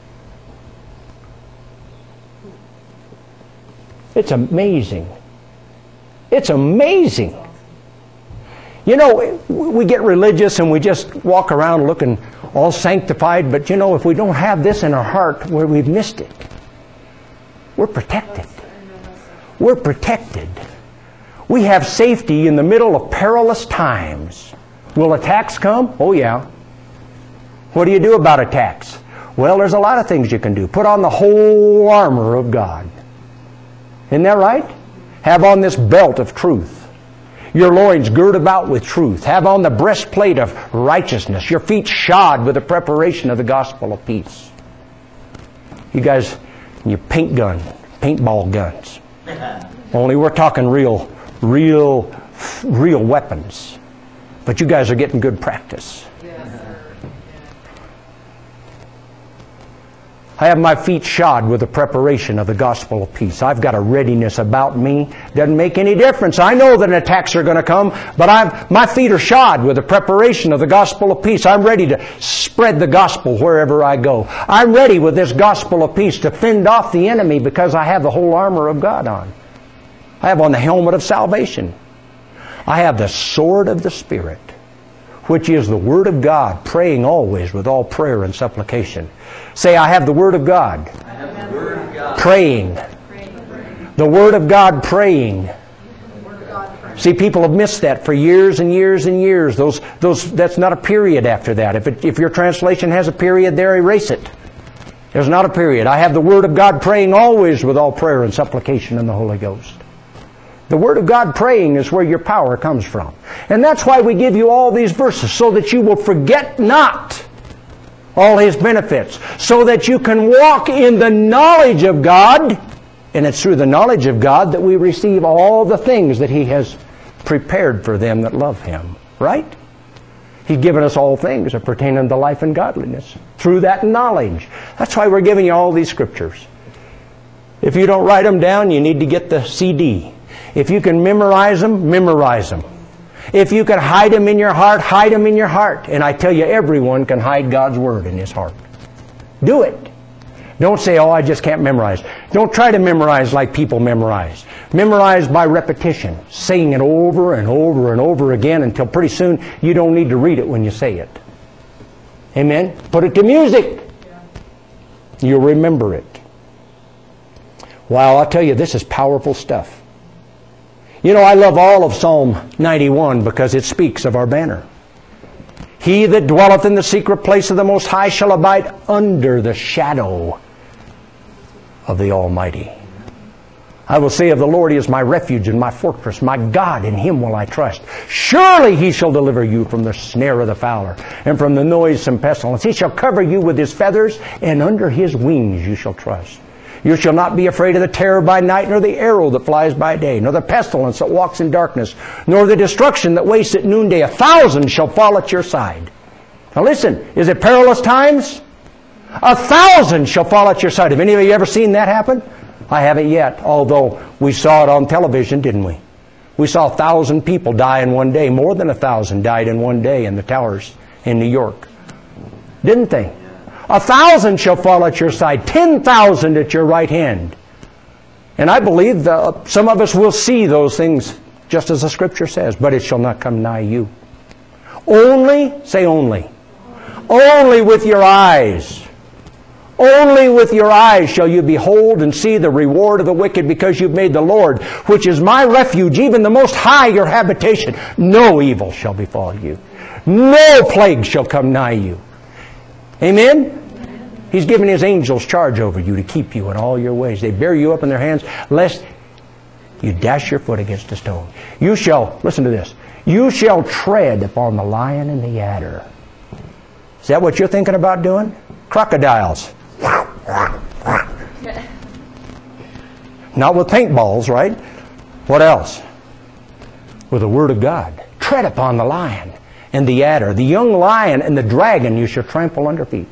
It's amazing. It's amazing. You know, we get religious and we just walk around looking all sanctified, but you know, if we don't have this in our heart, where we've missed it. We're protected. We're protected. We have safety in the middle of perilous times. Will attacks come? Oh yeah. What do you do about attacks? Well, there's a lot of things you can do. Put on the whole armor of God. Isn't that right? Have on this belt of truth. Your loins girt about with truth. Have on the breastplate of righteousness. Your feet shod with the preparation of the gospel of peace. You guys, you paint gun, paintball guns. Only we're talking real, real, real weapons. But you guys are getting good practice. I have my feet shod with the preparation of the gospel of peace. I've got a readiness about me. Doesn't make any difference. I know that attacks are going to come, but I'm, my feet are shod with the preparation of the gospel of peace. I'm ready to spread the gospel wherever I go. I'm ready with this gospel of peace to fend off the enemy because I have the whole armor of God on. I have on the helmet of salvation. I have the sword of the Spirit, which is the Word of God, praying always with all prayer and supplication. Say, I have the Word of God. I have the Word of God. Praying. The Word of God praying. See, people have missed that for years and years and years. Those, those, that's not a period after that. If, it, if your translation has a period there, erase it. There's not a period. I have the Word of God praying always with all prayer and supplication in the Holy Ghost. The Word of God praying is where your power comes from. And that's why we give you all these verses, so that you will forget not all His benefits, so that you can walk in the knowledge of God. And it's through the knowledge of God that we receive all the things that He has prepared for them that love Him. Right? He's given us all things that pertain unto life and godliness through that knowledge. That's why we're giving you all these scriptures. If you don't write them down, you need to get the C D. If you can memorize them, memorize them. If you can hide them in your heart, hide them in your heart. And I tell you, everyone can hide God's Word in his heart. Do it. Don't say, oh, I just can't memorize. Don't try to memorize like people memorize. Memorize by repetition, saying it over and over and over again until pretty soon you don't need to read it when you say it. Amen? Put it to music. You'll remember it. Wow, I'll tell you, this is powerful stuff. You know, I love all of Psalm ninety-one because it speaks of our banner. He that dwelleth in the secret place of the Most High shall abide under the shadow of the Almighty. I will say of the Lord, He is my refuge and my fortress, my God, in Him will I trust. Surely He shall deliver you from the snare of the fowler and from the noisome pestilence. He shall cover you with His feathers, and under His wings you shall trust. You shall not be afraid of the terror by night, nor the arrow that flies by day, nor the pestilence that walks in darkness, nor the destruction that wastes at noonday. A thousand shall fall at your side. Now listen, is it perilous times? A thousand shall fall at your side. Have any of you ever seen that happen? I haven't yet, although we saw it on television, didn't we? We saw a thousand people die in one day. More than a thousand died in one day in the towers in New York. Didn't they? A thousand shall fall at your side, ten thousand at your right hand. And I believe that some of us will see those things just as the Scripture says, but it shall not come nigh you. Only, say only, only with your eyes, only with your eyes shall you behold and see the reward of the wicked, because you've made the Lord, which is my refuge, even the Most High, your habitation. No evil shall befall you. No plague shall come nigh you. Amen? He's given His angels charge over you to keep you in all your ways. They bear you up in their hands, lest you dash your foot against a stone. You shall, listen to this, you shall tread upon the lion and the adder. Is that what you're thinking about doing? Crocodiles. Not with paintballs, right? What else? With the Word of God. Tread upon the lion and the adder, the young lion and the dragon you shall trample under feet.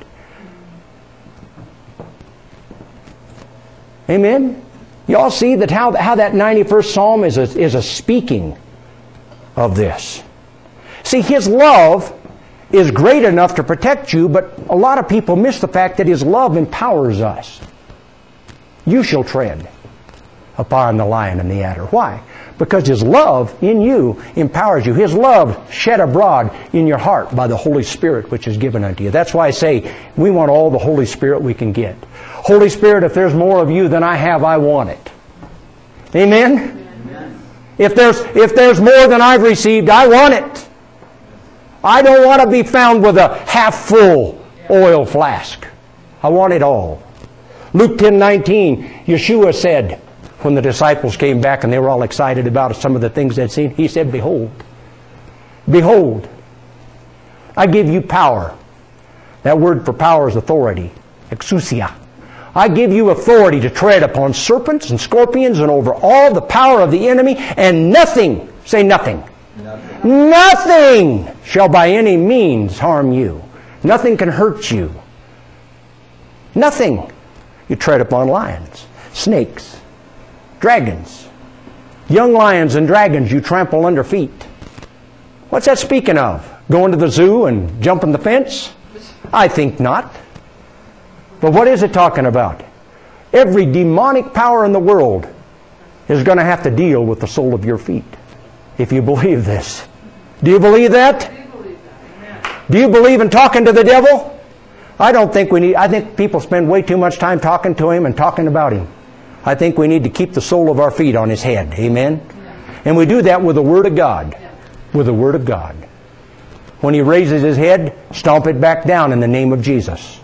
Amen? You all see that how, how that ninety-first Psalm is a, is a speaking of this. See, His love is great enough to protect you, but a lot of people miss the fact that His love empowers us. You shall tread upon the lion and the adder. Why? Because His love in you empowers you. His love shed abroad in your heart by the Holy Spirit which is given unto you. That's why I say we want all the Holy Spirit we can get. Holy Spirit, if there's more of you than I have, I want it. Amen? Amen. If there's, if there's more than I've received, I want it. I don't want to be found with a half-full oil flask. I want it all. Luke ten nineteen, Yeshua said, when the disciples came back and they were all excited about some of the things they'd seen, He said, Behold, behold, I give you power. That word for power is authority, exousia. I give you authority to tread upon serpents and scorpions and over all the power of the enemy, and nothing, say nothing, nothing, nothing shall by any means harm you. Nothing can hurt you. Nothing. You tread upon lions, snakes, dragons. Young lions and dragons you trample under feet. What's that speaking of? Going to the zoo and jumping the fence? I think not. But what is it talking about? Every demonic power in the world is going to have to deal with the sole of your feet. If you believe this. Do you believe that? Do you believe in talking to the devil? I don't think we need, I think people spend way too much time talking to him and talking about him. I think we need to keep the sole of our feet on his head. Amen? And we do that with the Word of God. With the Word of God. When he raises his head, stomp it back down in the name of Jesus.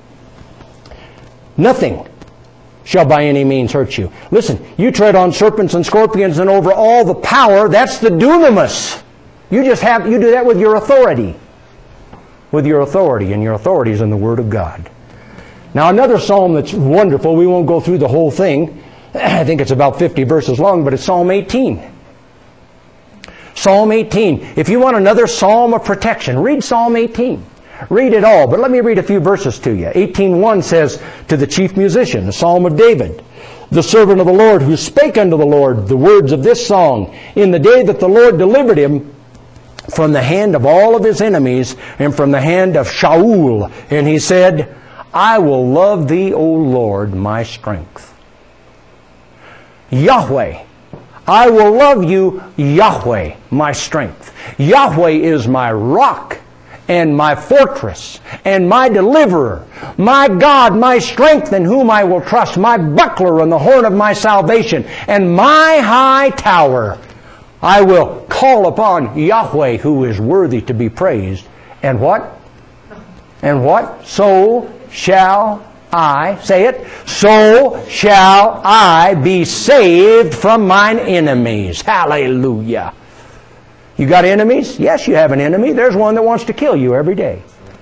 Nothing shall by any means hurt you. Listen, you tread on serpents and scorpions and over all the power. That's the dunamis. You just have, you do that with your authority. With your authority, and your authority is in the Word of God. Now another psalm that's wonderful, we won't go through the whole thing. I think it's about fifty verses long, but it's Psalm eighteen. Psalm eighteen. If you want another psalm of protection, read Psalm eighteen. Read it all, but let me read a few verses to you. eighteen one says, to the chief musician, the Psalm of David, the servant of the Lord, who spake unto the Lord the words of this song, in the day that the Lord delivered him from the hand of all of his enemies, and from the hand of Shaul. And he said, I will love thee, O Lord, my strength. Yahweh. I will love you, Yahweh, my strength. Yahweh is my rock and my fortress and my deliverer, my God, my strength in whom I will trust, my buckler and the horn of my salvation, and my high tower. I will call upon Yahweh, who is worthy to be praised. And what? And what? So shall I, say it, so shall I be saved from mine enemies. Hallelujah. You got enemies? Yes, you have an enemy. There's one that wants to kill you every day.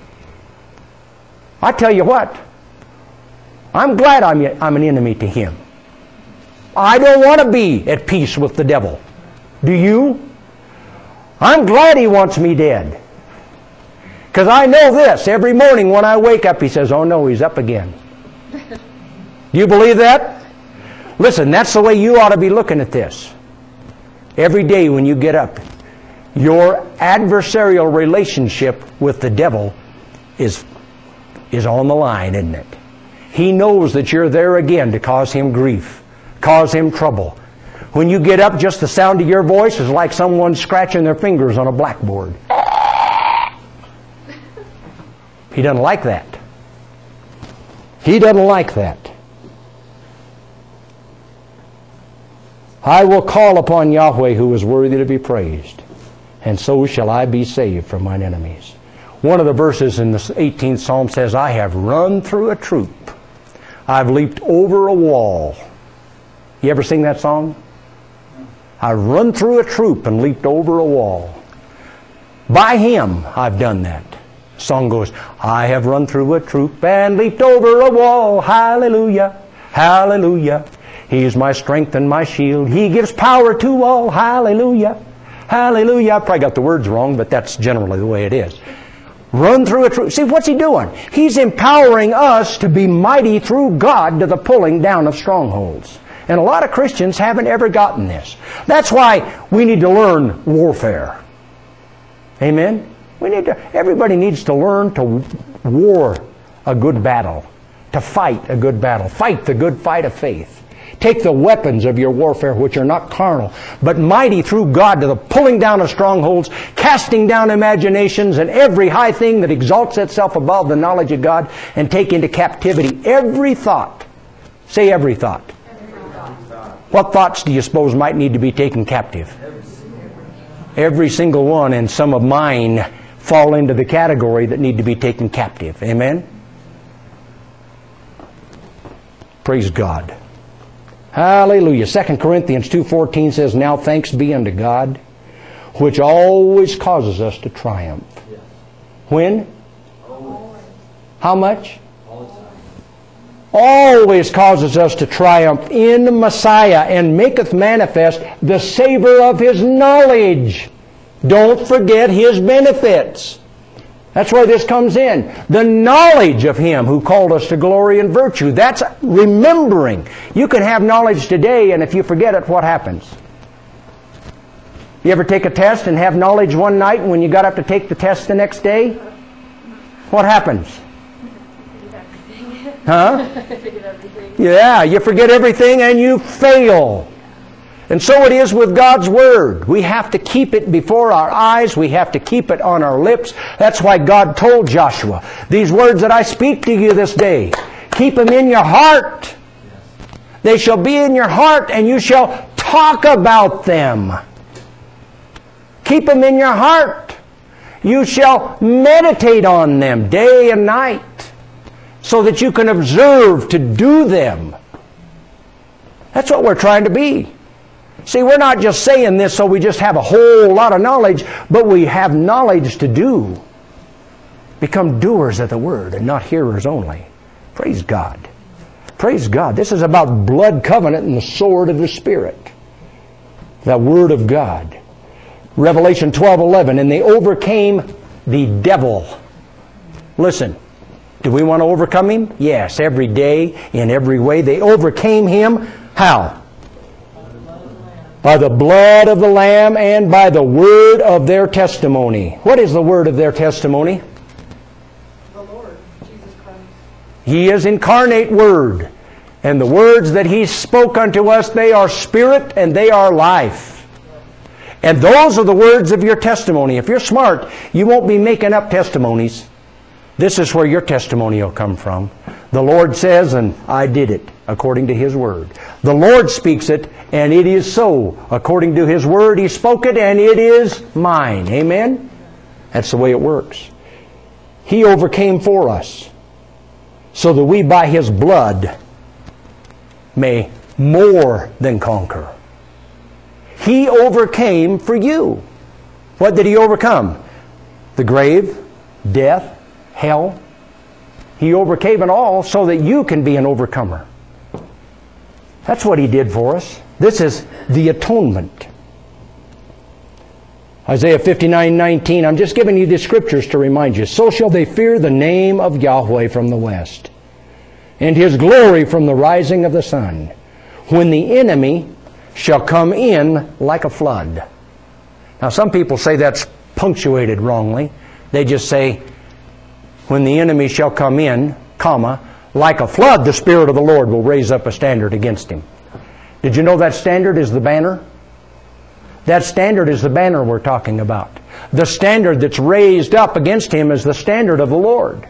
I tell you what, I'm glad I'm, I'm an enemy to him. I don't want to be at peace with the devil. Do you? I'm glad he wants me dead. Because I know this, every morning when I wake up, he says, oh no, he's up again. Do you believe that? Listen, that's the way you ought to be looking at this. Every day when you get up, your adversarial relationship with the devil is, is on the line, isn't it? He knows that you're there again to cause him grief, cause him trouble. When you get up, just the sound of your voice is like someone scratching their fingers on a blackboard. He doesn't like that. He doesn't like that. I will call upon Yahweh, who is worthy to be praised, and so shall I be saved from mine enemies. One of the verses in the eighteenth Psalm says, I have run through a troop. I've leaped over a wall. You ever sing that song? I've run through a troop and leaped over a wall. By him, I've done that. The song goes, I have run through a troop and leaped over a wall. Hallelujah, hallelujah. He's my strength and my shield. He gives power to all. Hallelujah, hallelujah. I probably got the words wrong, but that's generally the way it is. Run through a troop. See, what's he doing? He's empowering us to be mighty through God to the pulling down of strongholds. And a lot of Christians haven't ever gotten this. That's why we need to learn warfare. Amen? We need to, everybody needs to learn to war a good battle. To fight a good battle. Fight the good fight of faith. Take the weapons of your warfare, which are not carnal, but mighty through God to the pulling down of strongholds, casting down imaginations and every high thing that exalts itself above the knowledge of God, and take into captivity every thought. Say every thought. What thoughts do you suppose might need to be taken captive? Every single one, and some of mine fall into the category that need to be taken captive. Amen? Praise God. Hallelujah. Second Corinthians two fourteen says, now thanks be unto God, which always causes us to triumph. When? How much? Always causes us to triumph in the Messiah, and maketh manifest the savor of His knowledge. Don't forget His benefits. That's where this comes in. The knowledge of Him who called us to glory and virtue. That's remembering. You can have knowledge today, and if you forget it, what happens? You ever take a test and have knowledge one night, and when you got up to take the test the next day? What happens? Huh? Yeah, you forget everything and you fail. And so it is with God's Word. We have to keep it before our eyes. We have to keep it on our lips. That's why God told Joshua, these words that I speak to you this day, keep them in your heart. They shall be in your heart, and you shall talk about them. Keep them in your heart. You shall meditate on them day and night, so that you can observe to do them. That's what we're trying to be. See, we're not just saying this so we just have a whole lot of knowledge, but we have knowledge to do. Become doers of the Word and not hearers only. Praise God. Praise God. This is about blood covenant and the sword of the Spirit. The Word of God. Revelation twelve eleven, and they overcame the devil. Listen. Do we want to overcome him? Yes, every day, in every way. They overcame him. How? By the blood of the Lamb and by the word of their testimony. What is the word of their testimony? The Lord, Jesus Christ. He is incarnate Word. And the words that He spoke unto us, they are spirit and they are life. And those are the words of your testimony. If you're smart, you won't be making up testimonies. This is where your testimony will come from. The Lord says, and I did it according to His Word. The Lord speaks it, and it is so. According to His Word, He spoke it, and it is mine. Amen? That's the way it works. He overcame for us, so that we by His blood may more than conquer. He overcame for you. What did He overcome? The grave, death, hell. He overcame it all so that you can be an overcomer. That's what He did for us. This is the atonement. Isaiah fifty-nine nineteen. I'm just giving you the scriptures to remind you. So shall they fear the name of Yahweh from the west, and His glory from the rising of the sun, when the enemy shall come in like a flood. Now some people say that's punctuated wrongly. They just say, when the enemy shall come in, comma, like a flood, the Spirit of the Lord will raise up a standard against him. Did you know that standard is the banner? That standard is the banner we're talking about. The standard that's raised up against him is the standard of the Lord.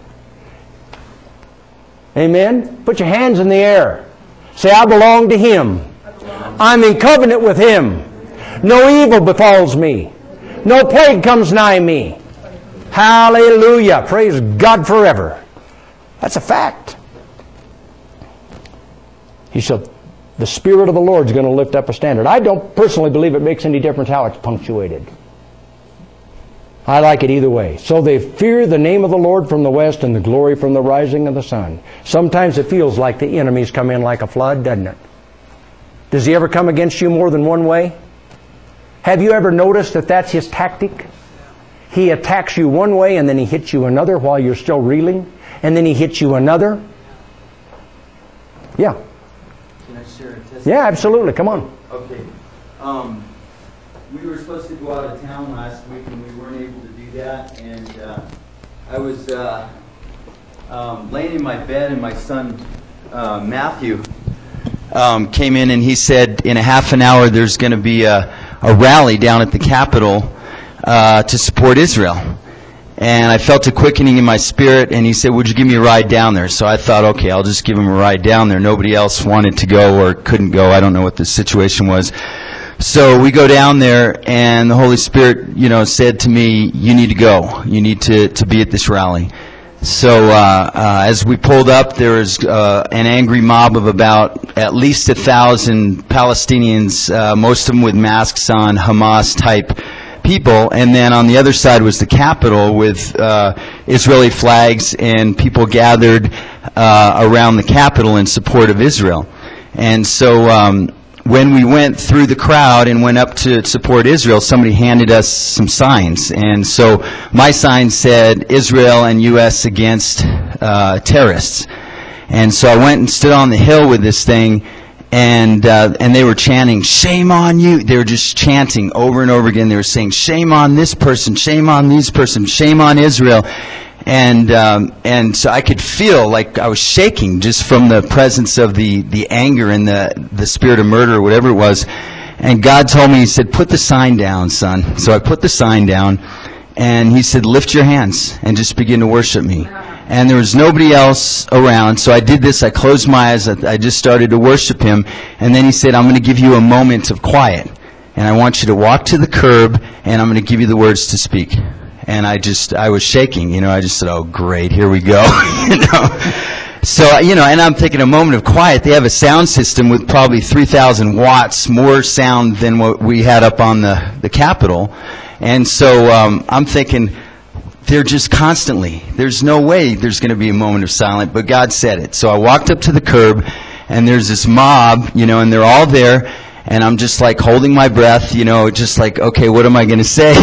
Amen? Put your hands in the air. Say, I belong to Him. I'm in covenant with Him. No evil befalls me. No plague comes nigh me. Hallelujah. Praise God forever. That's a fact. He said, the Spirit of the Lord is going to lift up a standard. I don't personally believe it makes any difference how it's punctuated. I like it either way. So they fear the name of the Lord from the west and the glory from the rising of the sun. Sometimes it feels like the enemies come in like a flood, doesn't it? Does he ever come against you more than one way? Have you ever noticed that that's his tactic? He attacks you one way and then he hits you another while you're still reeling. And then he hits you another. Yeah. Can I share a testimony? Yeah, absolutely. Come on. Okay. Um, we were supposed to go out of town last week and we weren't able to do that. And uh, I was uh, um, laying in my bed and my son uh, Matthew um, came in and he said in a half an hour there's going to be a, a rally down at the Capitol uh, to support Israel. And I felt a quickening in my spirit, and he said, would you give me a ride down there? So I thought, okay, I'll just give him a ride down there. Nobody else wanted to go or couldn't go. I don't know what the situation was. So we go down there, and the Holy Spirit, you know, said to me, you need to go. You need to, to be at this rally. So uh, uh, as we pulled up, there was uh, an angry mob of about at least a thousand Palestinians, uh, most of them with masks on, Hamas-type people, and then on the other side was the Capitol with uh, Israeli flags, and people gathered uh, around the Capitol in support of Israel. And so um, when we went through the crowd and went up to support Israel, somebody handed us some signs. And so my sign said, Israel and U S against uh, terrorists. And so I went and stood on the hill with this thing, and uh, and they were chanting, shame on you. They were just chanting over and over again. They were saying, shame on this person, shame on these person, shame on Israel. And um, and so I could feel like I was shaking just from the presence of the, the anger and the, the spirit of murder or whatever it was. And God told me, He said, put the sign down, son. So I put the sign down, and He said, lift your hands and just begin to worship me. And there was nobody else around, so I did this. I closed my eyes. I just started to worship Him. And then He said, I'm going to give you a moment of quiet. And I want you to walk to the curb, and I'm going to give you the words to speak. And I just, I was shaking, you know, I just said, oh great, here we go, you know. So, you know, and I'm thinking a moment of quiet. They have a sound system with probably three thousand watts more sound than what we had up on the, the Capitol. And so, um, I'm thinking, they're just constantly, there's no way there's going to be a moment of silence, but God said it. So I walked up to the curb, and there's this mob, you know, and they're all there, and I'm just like holding my breath, you know, just like, okay, what am I going to say?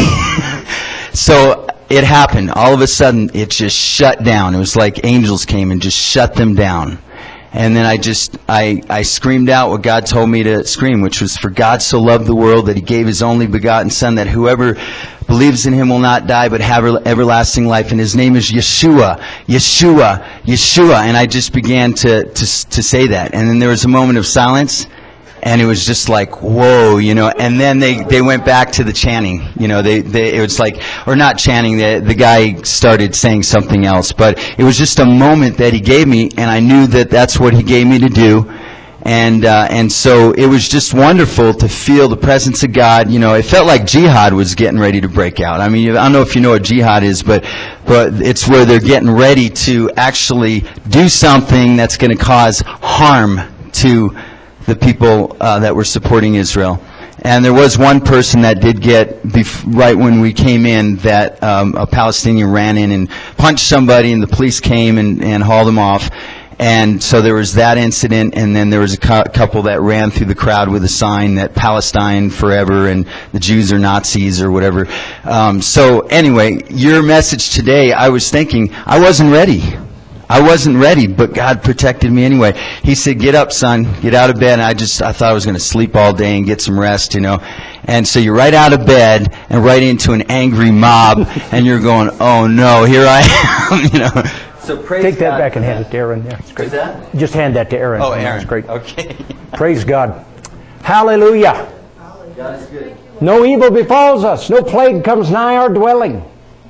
So it happened. All of a sudden, it just shut down. It was like angels came and just shut them down. And then I just, I, I screamed out what God told me to scream, which was, for God so loved the world that He gave His only begotten Son, that whoever believes in Him will not die but have everlasting life. And His name is Yeshua, Yeshua, Yeshua. And I just began to, to, to say that. And then there was a moment of silence. And it was just like, whoa, you know, and then they, they went back to the chanting, you know, they, they, it was like, or not chanting, the, the guy started saying something else, but it was just a moment that He gave me, and I knew that that's what He gave me to do, and, uh, and so it was just wonderful to feel the presence of God. You know, it felt like jihad was getting ready to break out. I mean, I don't know if you know what jihad is, but, but it's where they're getting ready to actually do something that's going to cause harm to the people uh, that were supporting Israel. And there was one person that did get, bef- right when we came in, that um, a Palestinian ran in and punched somebody, and the police came and, and hauled him off. And so there was that incident, and then there was a cu- couple that ran through the crowd with a sign that Palestine forever and the Jews are Nazis or whatever. Um, so anyway, your message today, I was thinking, I wasn't ready. I wasn't ready, but God protected me anyway. He said, get up, son, get out of bed. And I just, I thought I was going to sleep all day and get some rest, you know. And so you're right out of bed and right into an angry mob, and you're going, oh no, here I am, you know. So praise Take that God back and hand that. it to Aaron. Yeah, it's great. Is that? Just hand that to Aaron. Oh, Aaron. That's great. Okay. Praise God. Hallelujah. God is good. No evil befalls us. No plague comes nigh our dwelling.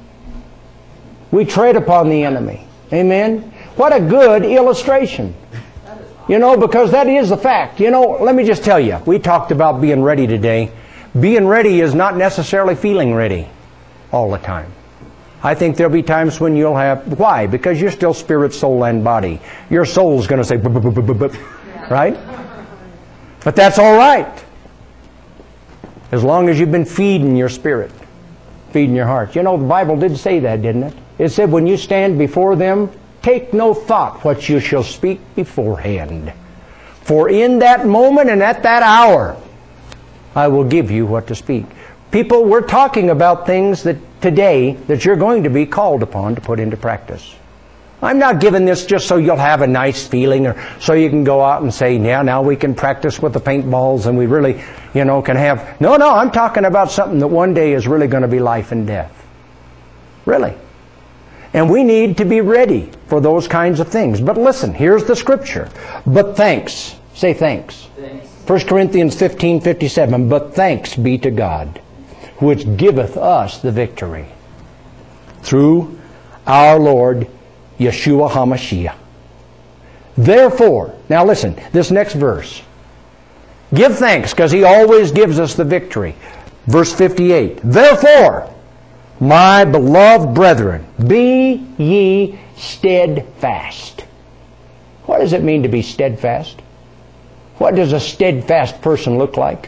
We tread upon the enemy. Amen. What a good illustration. You know, because that is the fact. You know, let me just tell you, we talked about being ready today. Being ready is not necessarily feeling ready all the time. I think there'll be times when you'll have, why? Because you're still spirit, soul, and body. Your soul's going to say, bup, bup, bup, bup, bup, right? But that's all right. As long as you've been feeding your spirit, feeding your heart. You know, the Bible did say that, didn't it? It said, when you stand before them, take no thought what you shall speak beforehand. For in that moment and at that hour, I will give you what to speak. People, we're talking about things that today that you're going to be called upon to put into practice. I'm not giving this just so you'll have a nice feeling or so you can go out and say, yeah, now we can practice with the paintballs and we really, you know, can have... No, no, I'm talking about something that one day is really going to be life and death. Really. And we need to be ready for those kinds of things. But listen, here's the scripture. But thanks. Say thanks. Thanks. First Corinthians fifteen fifty-seven. But thanks be to God, which giveth us the victory through our Lord Yeshua HaMashiach. Therefore, now listen, this next verse. Give thanks, because He always gives us the victory. Verse fifty-eight. Therefore, my beloved brethren, be ye steadfast. What does it mean to be steadfast? What does a steadfast person look like?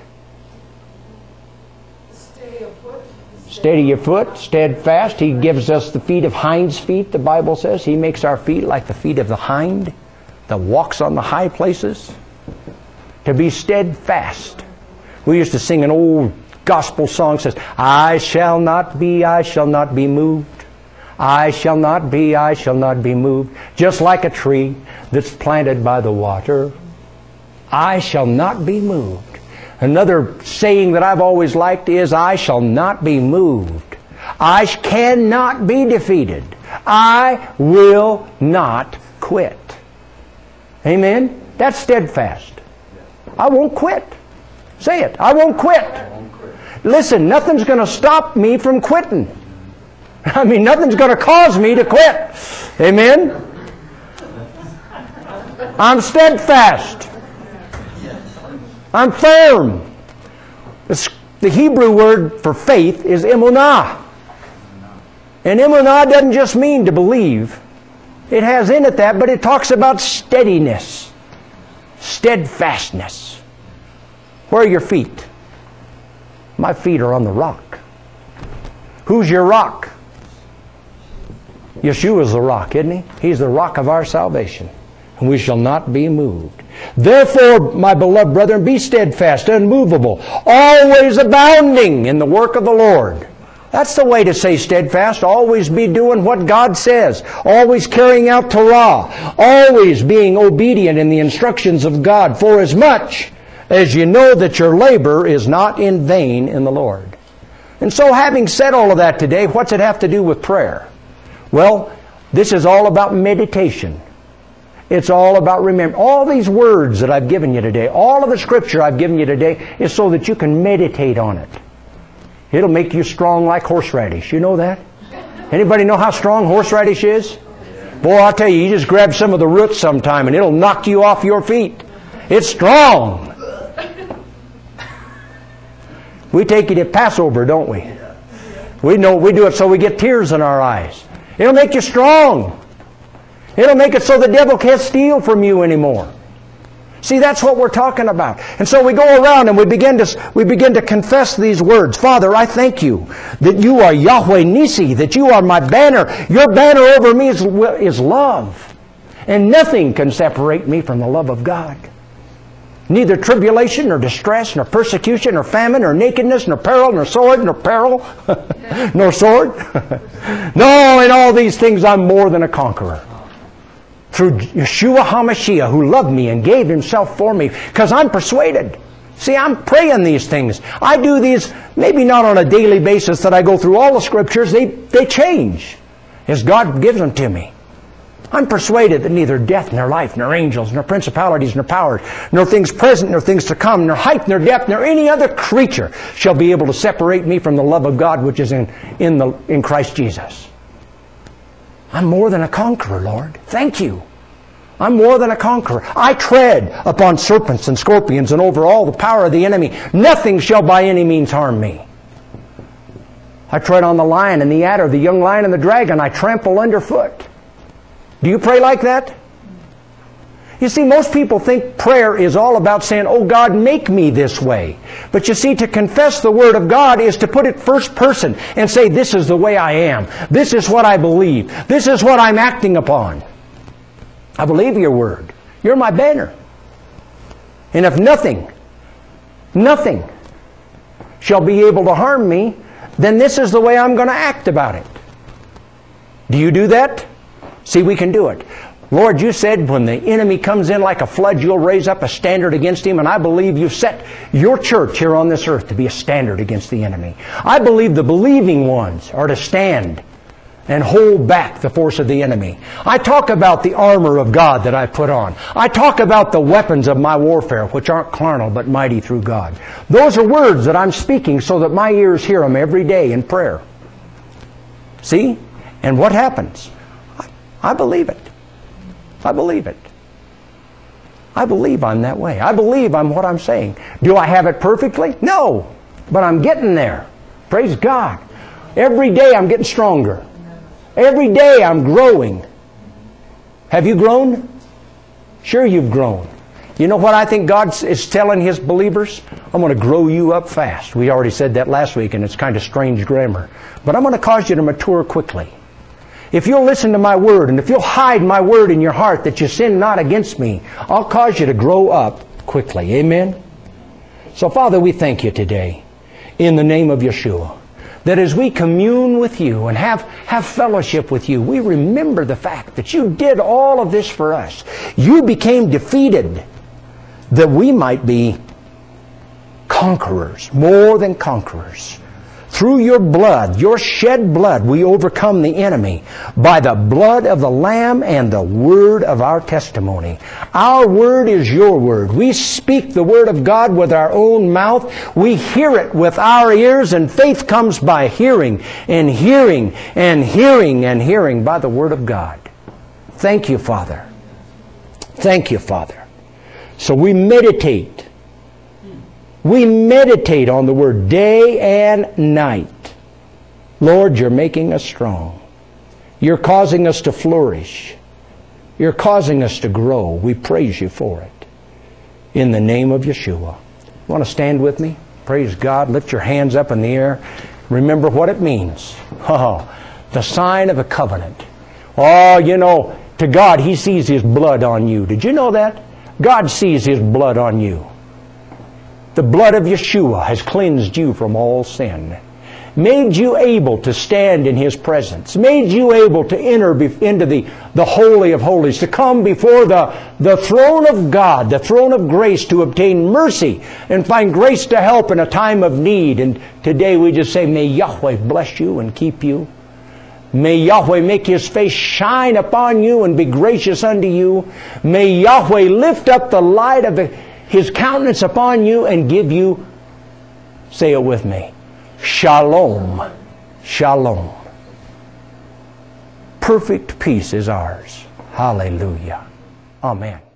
Steady of foot. Steady your foot, steadfast. He gives us the feet of hind's feet, the Bible says. He makes our feet like the feet of the hind that walks on the high places. to be steadfast. We used to sing an old gospel song that says, I shall not be, I shall not be moved. I shall not be, I shall not be moved. Just like a tree that's planted by the water, I shall not be moved. Another saying that I've always liked is, I shall not be moved. I cannot be defeated. I will not quit. Amen? That's steadfast. I won't quit. Say it. I won't quit. Listen, nothing's going to stop me from quitting. I mean, nothing's going to cause me to quit. Amen? I'm steadfast. I'm firm. The Hebrew word for faith is emunah. And emunah doesn't just mean to believe. It has in it that, but it talks about steadiness, steadfastness. Where are your feet? My feet are on the rock. Who's your rock? Yeshua's the rock, isn't He? He's the rock of our salvation. And we shall not be moved. Therefore, my beloved brethren, be steadfast, unmovable, always abounding in the work of the Lord. That's the way to say steadfast. Always be doing what God says. Always carrying out Torah. Always being obedient in the instructions of God. For as much as you know that your labor is not in vain in the Lord. And so, having said all of that today, what's it have to do with prayer? Well, this is all about meditation. It's all about remembering. All these words that I've given you today, all of the Scripture I've given you today, is so that you can meditate on it. It'll make you strong like horseradish. You know that? Anybody know how strong horseradish is? Boy, I'll tell you, you just grab some of the roots sometime and it'll knock you off your feet. It's strong. We take it at Passover, don't we? We know we do it so we get tears in our eyes. It'll make you strong. It'll make it so the devil can't steal from you anymore. See, that's what we're talking about. And so we go around and we begin to we begin to confess these words. Father, I thank you that you are Yahweh Nisi, that you are my banner. Your banner over me is, is love. And nothing can separate me from the love of God. Neither tribulation, nor distress, nor persecution, nor famine, nor nakedness, nor peril, nor sword, nor peril, nor sword. No, in all these things I'm more than a conqueror. Through Yeshua HaMashiach, who loved me and gave Himself for me, because I'm persuaded. See, I'm praying these things. I do these, maybe not on a daily basis that I go through all the Scriptures. They, they change as God gives them to me. I'm persuaded that neither death, nor life, nor angels, nor principalities, nor powers, nor things present, nor things to come, nor height, nor depth, nor any other creature shall be able to separate me from the love of God which is in, in, the, in Christ Jesus. I'm more than a conqueror, Lord. Thank you. I'm more than a conqueror. I tread upon serpents and scorpions and over all the power of the enemy. Nothing shall by any means harm me. I tread on the lion and the adder, the young lion and the dragon. I trample underfoot. Do you pray like that? You see, most people think prayer is all about saying, oh God, make me this way. But you see, to confess the Word of God is to put it first person and say, this is the way I am. This is what I believe. This is what I'm acting upon. I believe your Word. You're my banner. And if nothing, nothing shall be able to harm me, then this is the way I'm going to act about it. Do you do that? See, we can do it. Lord, you said when the enemy comes in like a flood, you'll raise up a standard against him. And I believe you've set your church here on this earth to be a standard against the enemy. I believe the believing ones are to stand and hold back the force of the enemy. I talk about the armor of God that I put on. I talk about the weapons of my warfare, which aren't carnal but mighty through God. Those are words that I'm speaking so that my ears hear them every day in prayer. See? And what happens? I believe it. I believe it. I believe I'm that way. I believe I'm what I'm saying. Do I have it perfectly? No. But I'm getting there. Praise God. Every day I'm getting stronger. Every day I'm growing. Have you grown? Sure you've grown. You know what I think God is telling His believers? I'm going to grow you up fast. We already said that last week and it's kind of strange grammar. But I'm going to cause you to mature quickly. If you'll listen to my word, and if you'll hide my word in your heart that you sin not against me, I'll cause you to grow up quickly. Amen? So, Father, we thank you today in the name of Yeshua, that as we commune with you and have, have fellowship with you, we remember the fact that you did all of this for us. You became defeated that we might be conquerors, more than conquerors. Through your blood, your shed blood, we overcome the enemy by the blood of the Lamb and the word of our testimony. Our word is your word. We speak the word of God with our own mouth. We hear it with our ears, and faith comes by hearing and hearing and hearing and hearing by the word of God. Thank you, Father. Thank you, Father. So we meditate. We meditate on the Word day and night. Lord, you're making us strong. You're causing us to flourish. You're causing us to grow. We praise you for it. In the name of Yeshua. You want to stand with me? Praise God. Lift your hands up in the air. Remember what it means. Oh, the sign of a covenant. Oh, you know, to God, He sees His blood on you. Did you know that? God sees His blood on you. The blood of Yeshua has cleansed you from all sin, made you able to stand in His presence, made you able to enter into the, the Holy of Holies, to come before the, the throne of God, the throne of grace, to obtain mercy and find grace to help in a time of need. And today we just say, may Yahweh bless you and keep you. May Yahweh make His face shine upon you and be gracious unto you. May Yahweh lift up the light of the His countenance upon you and give you, say it with me, shalom, shalom. Perfect peace is ours. Hallelujah. Amen.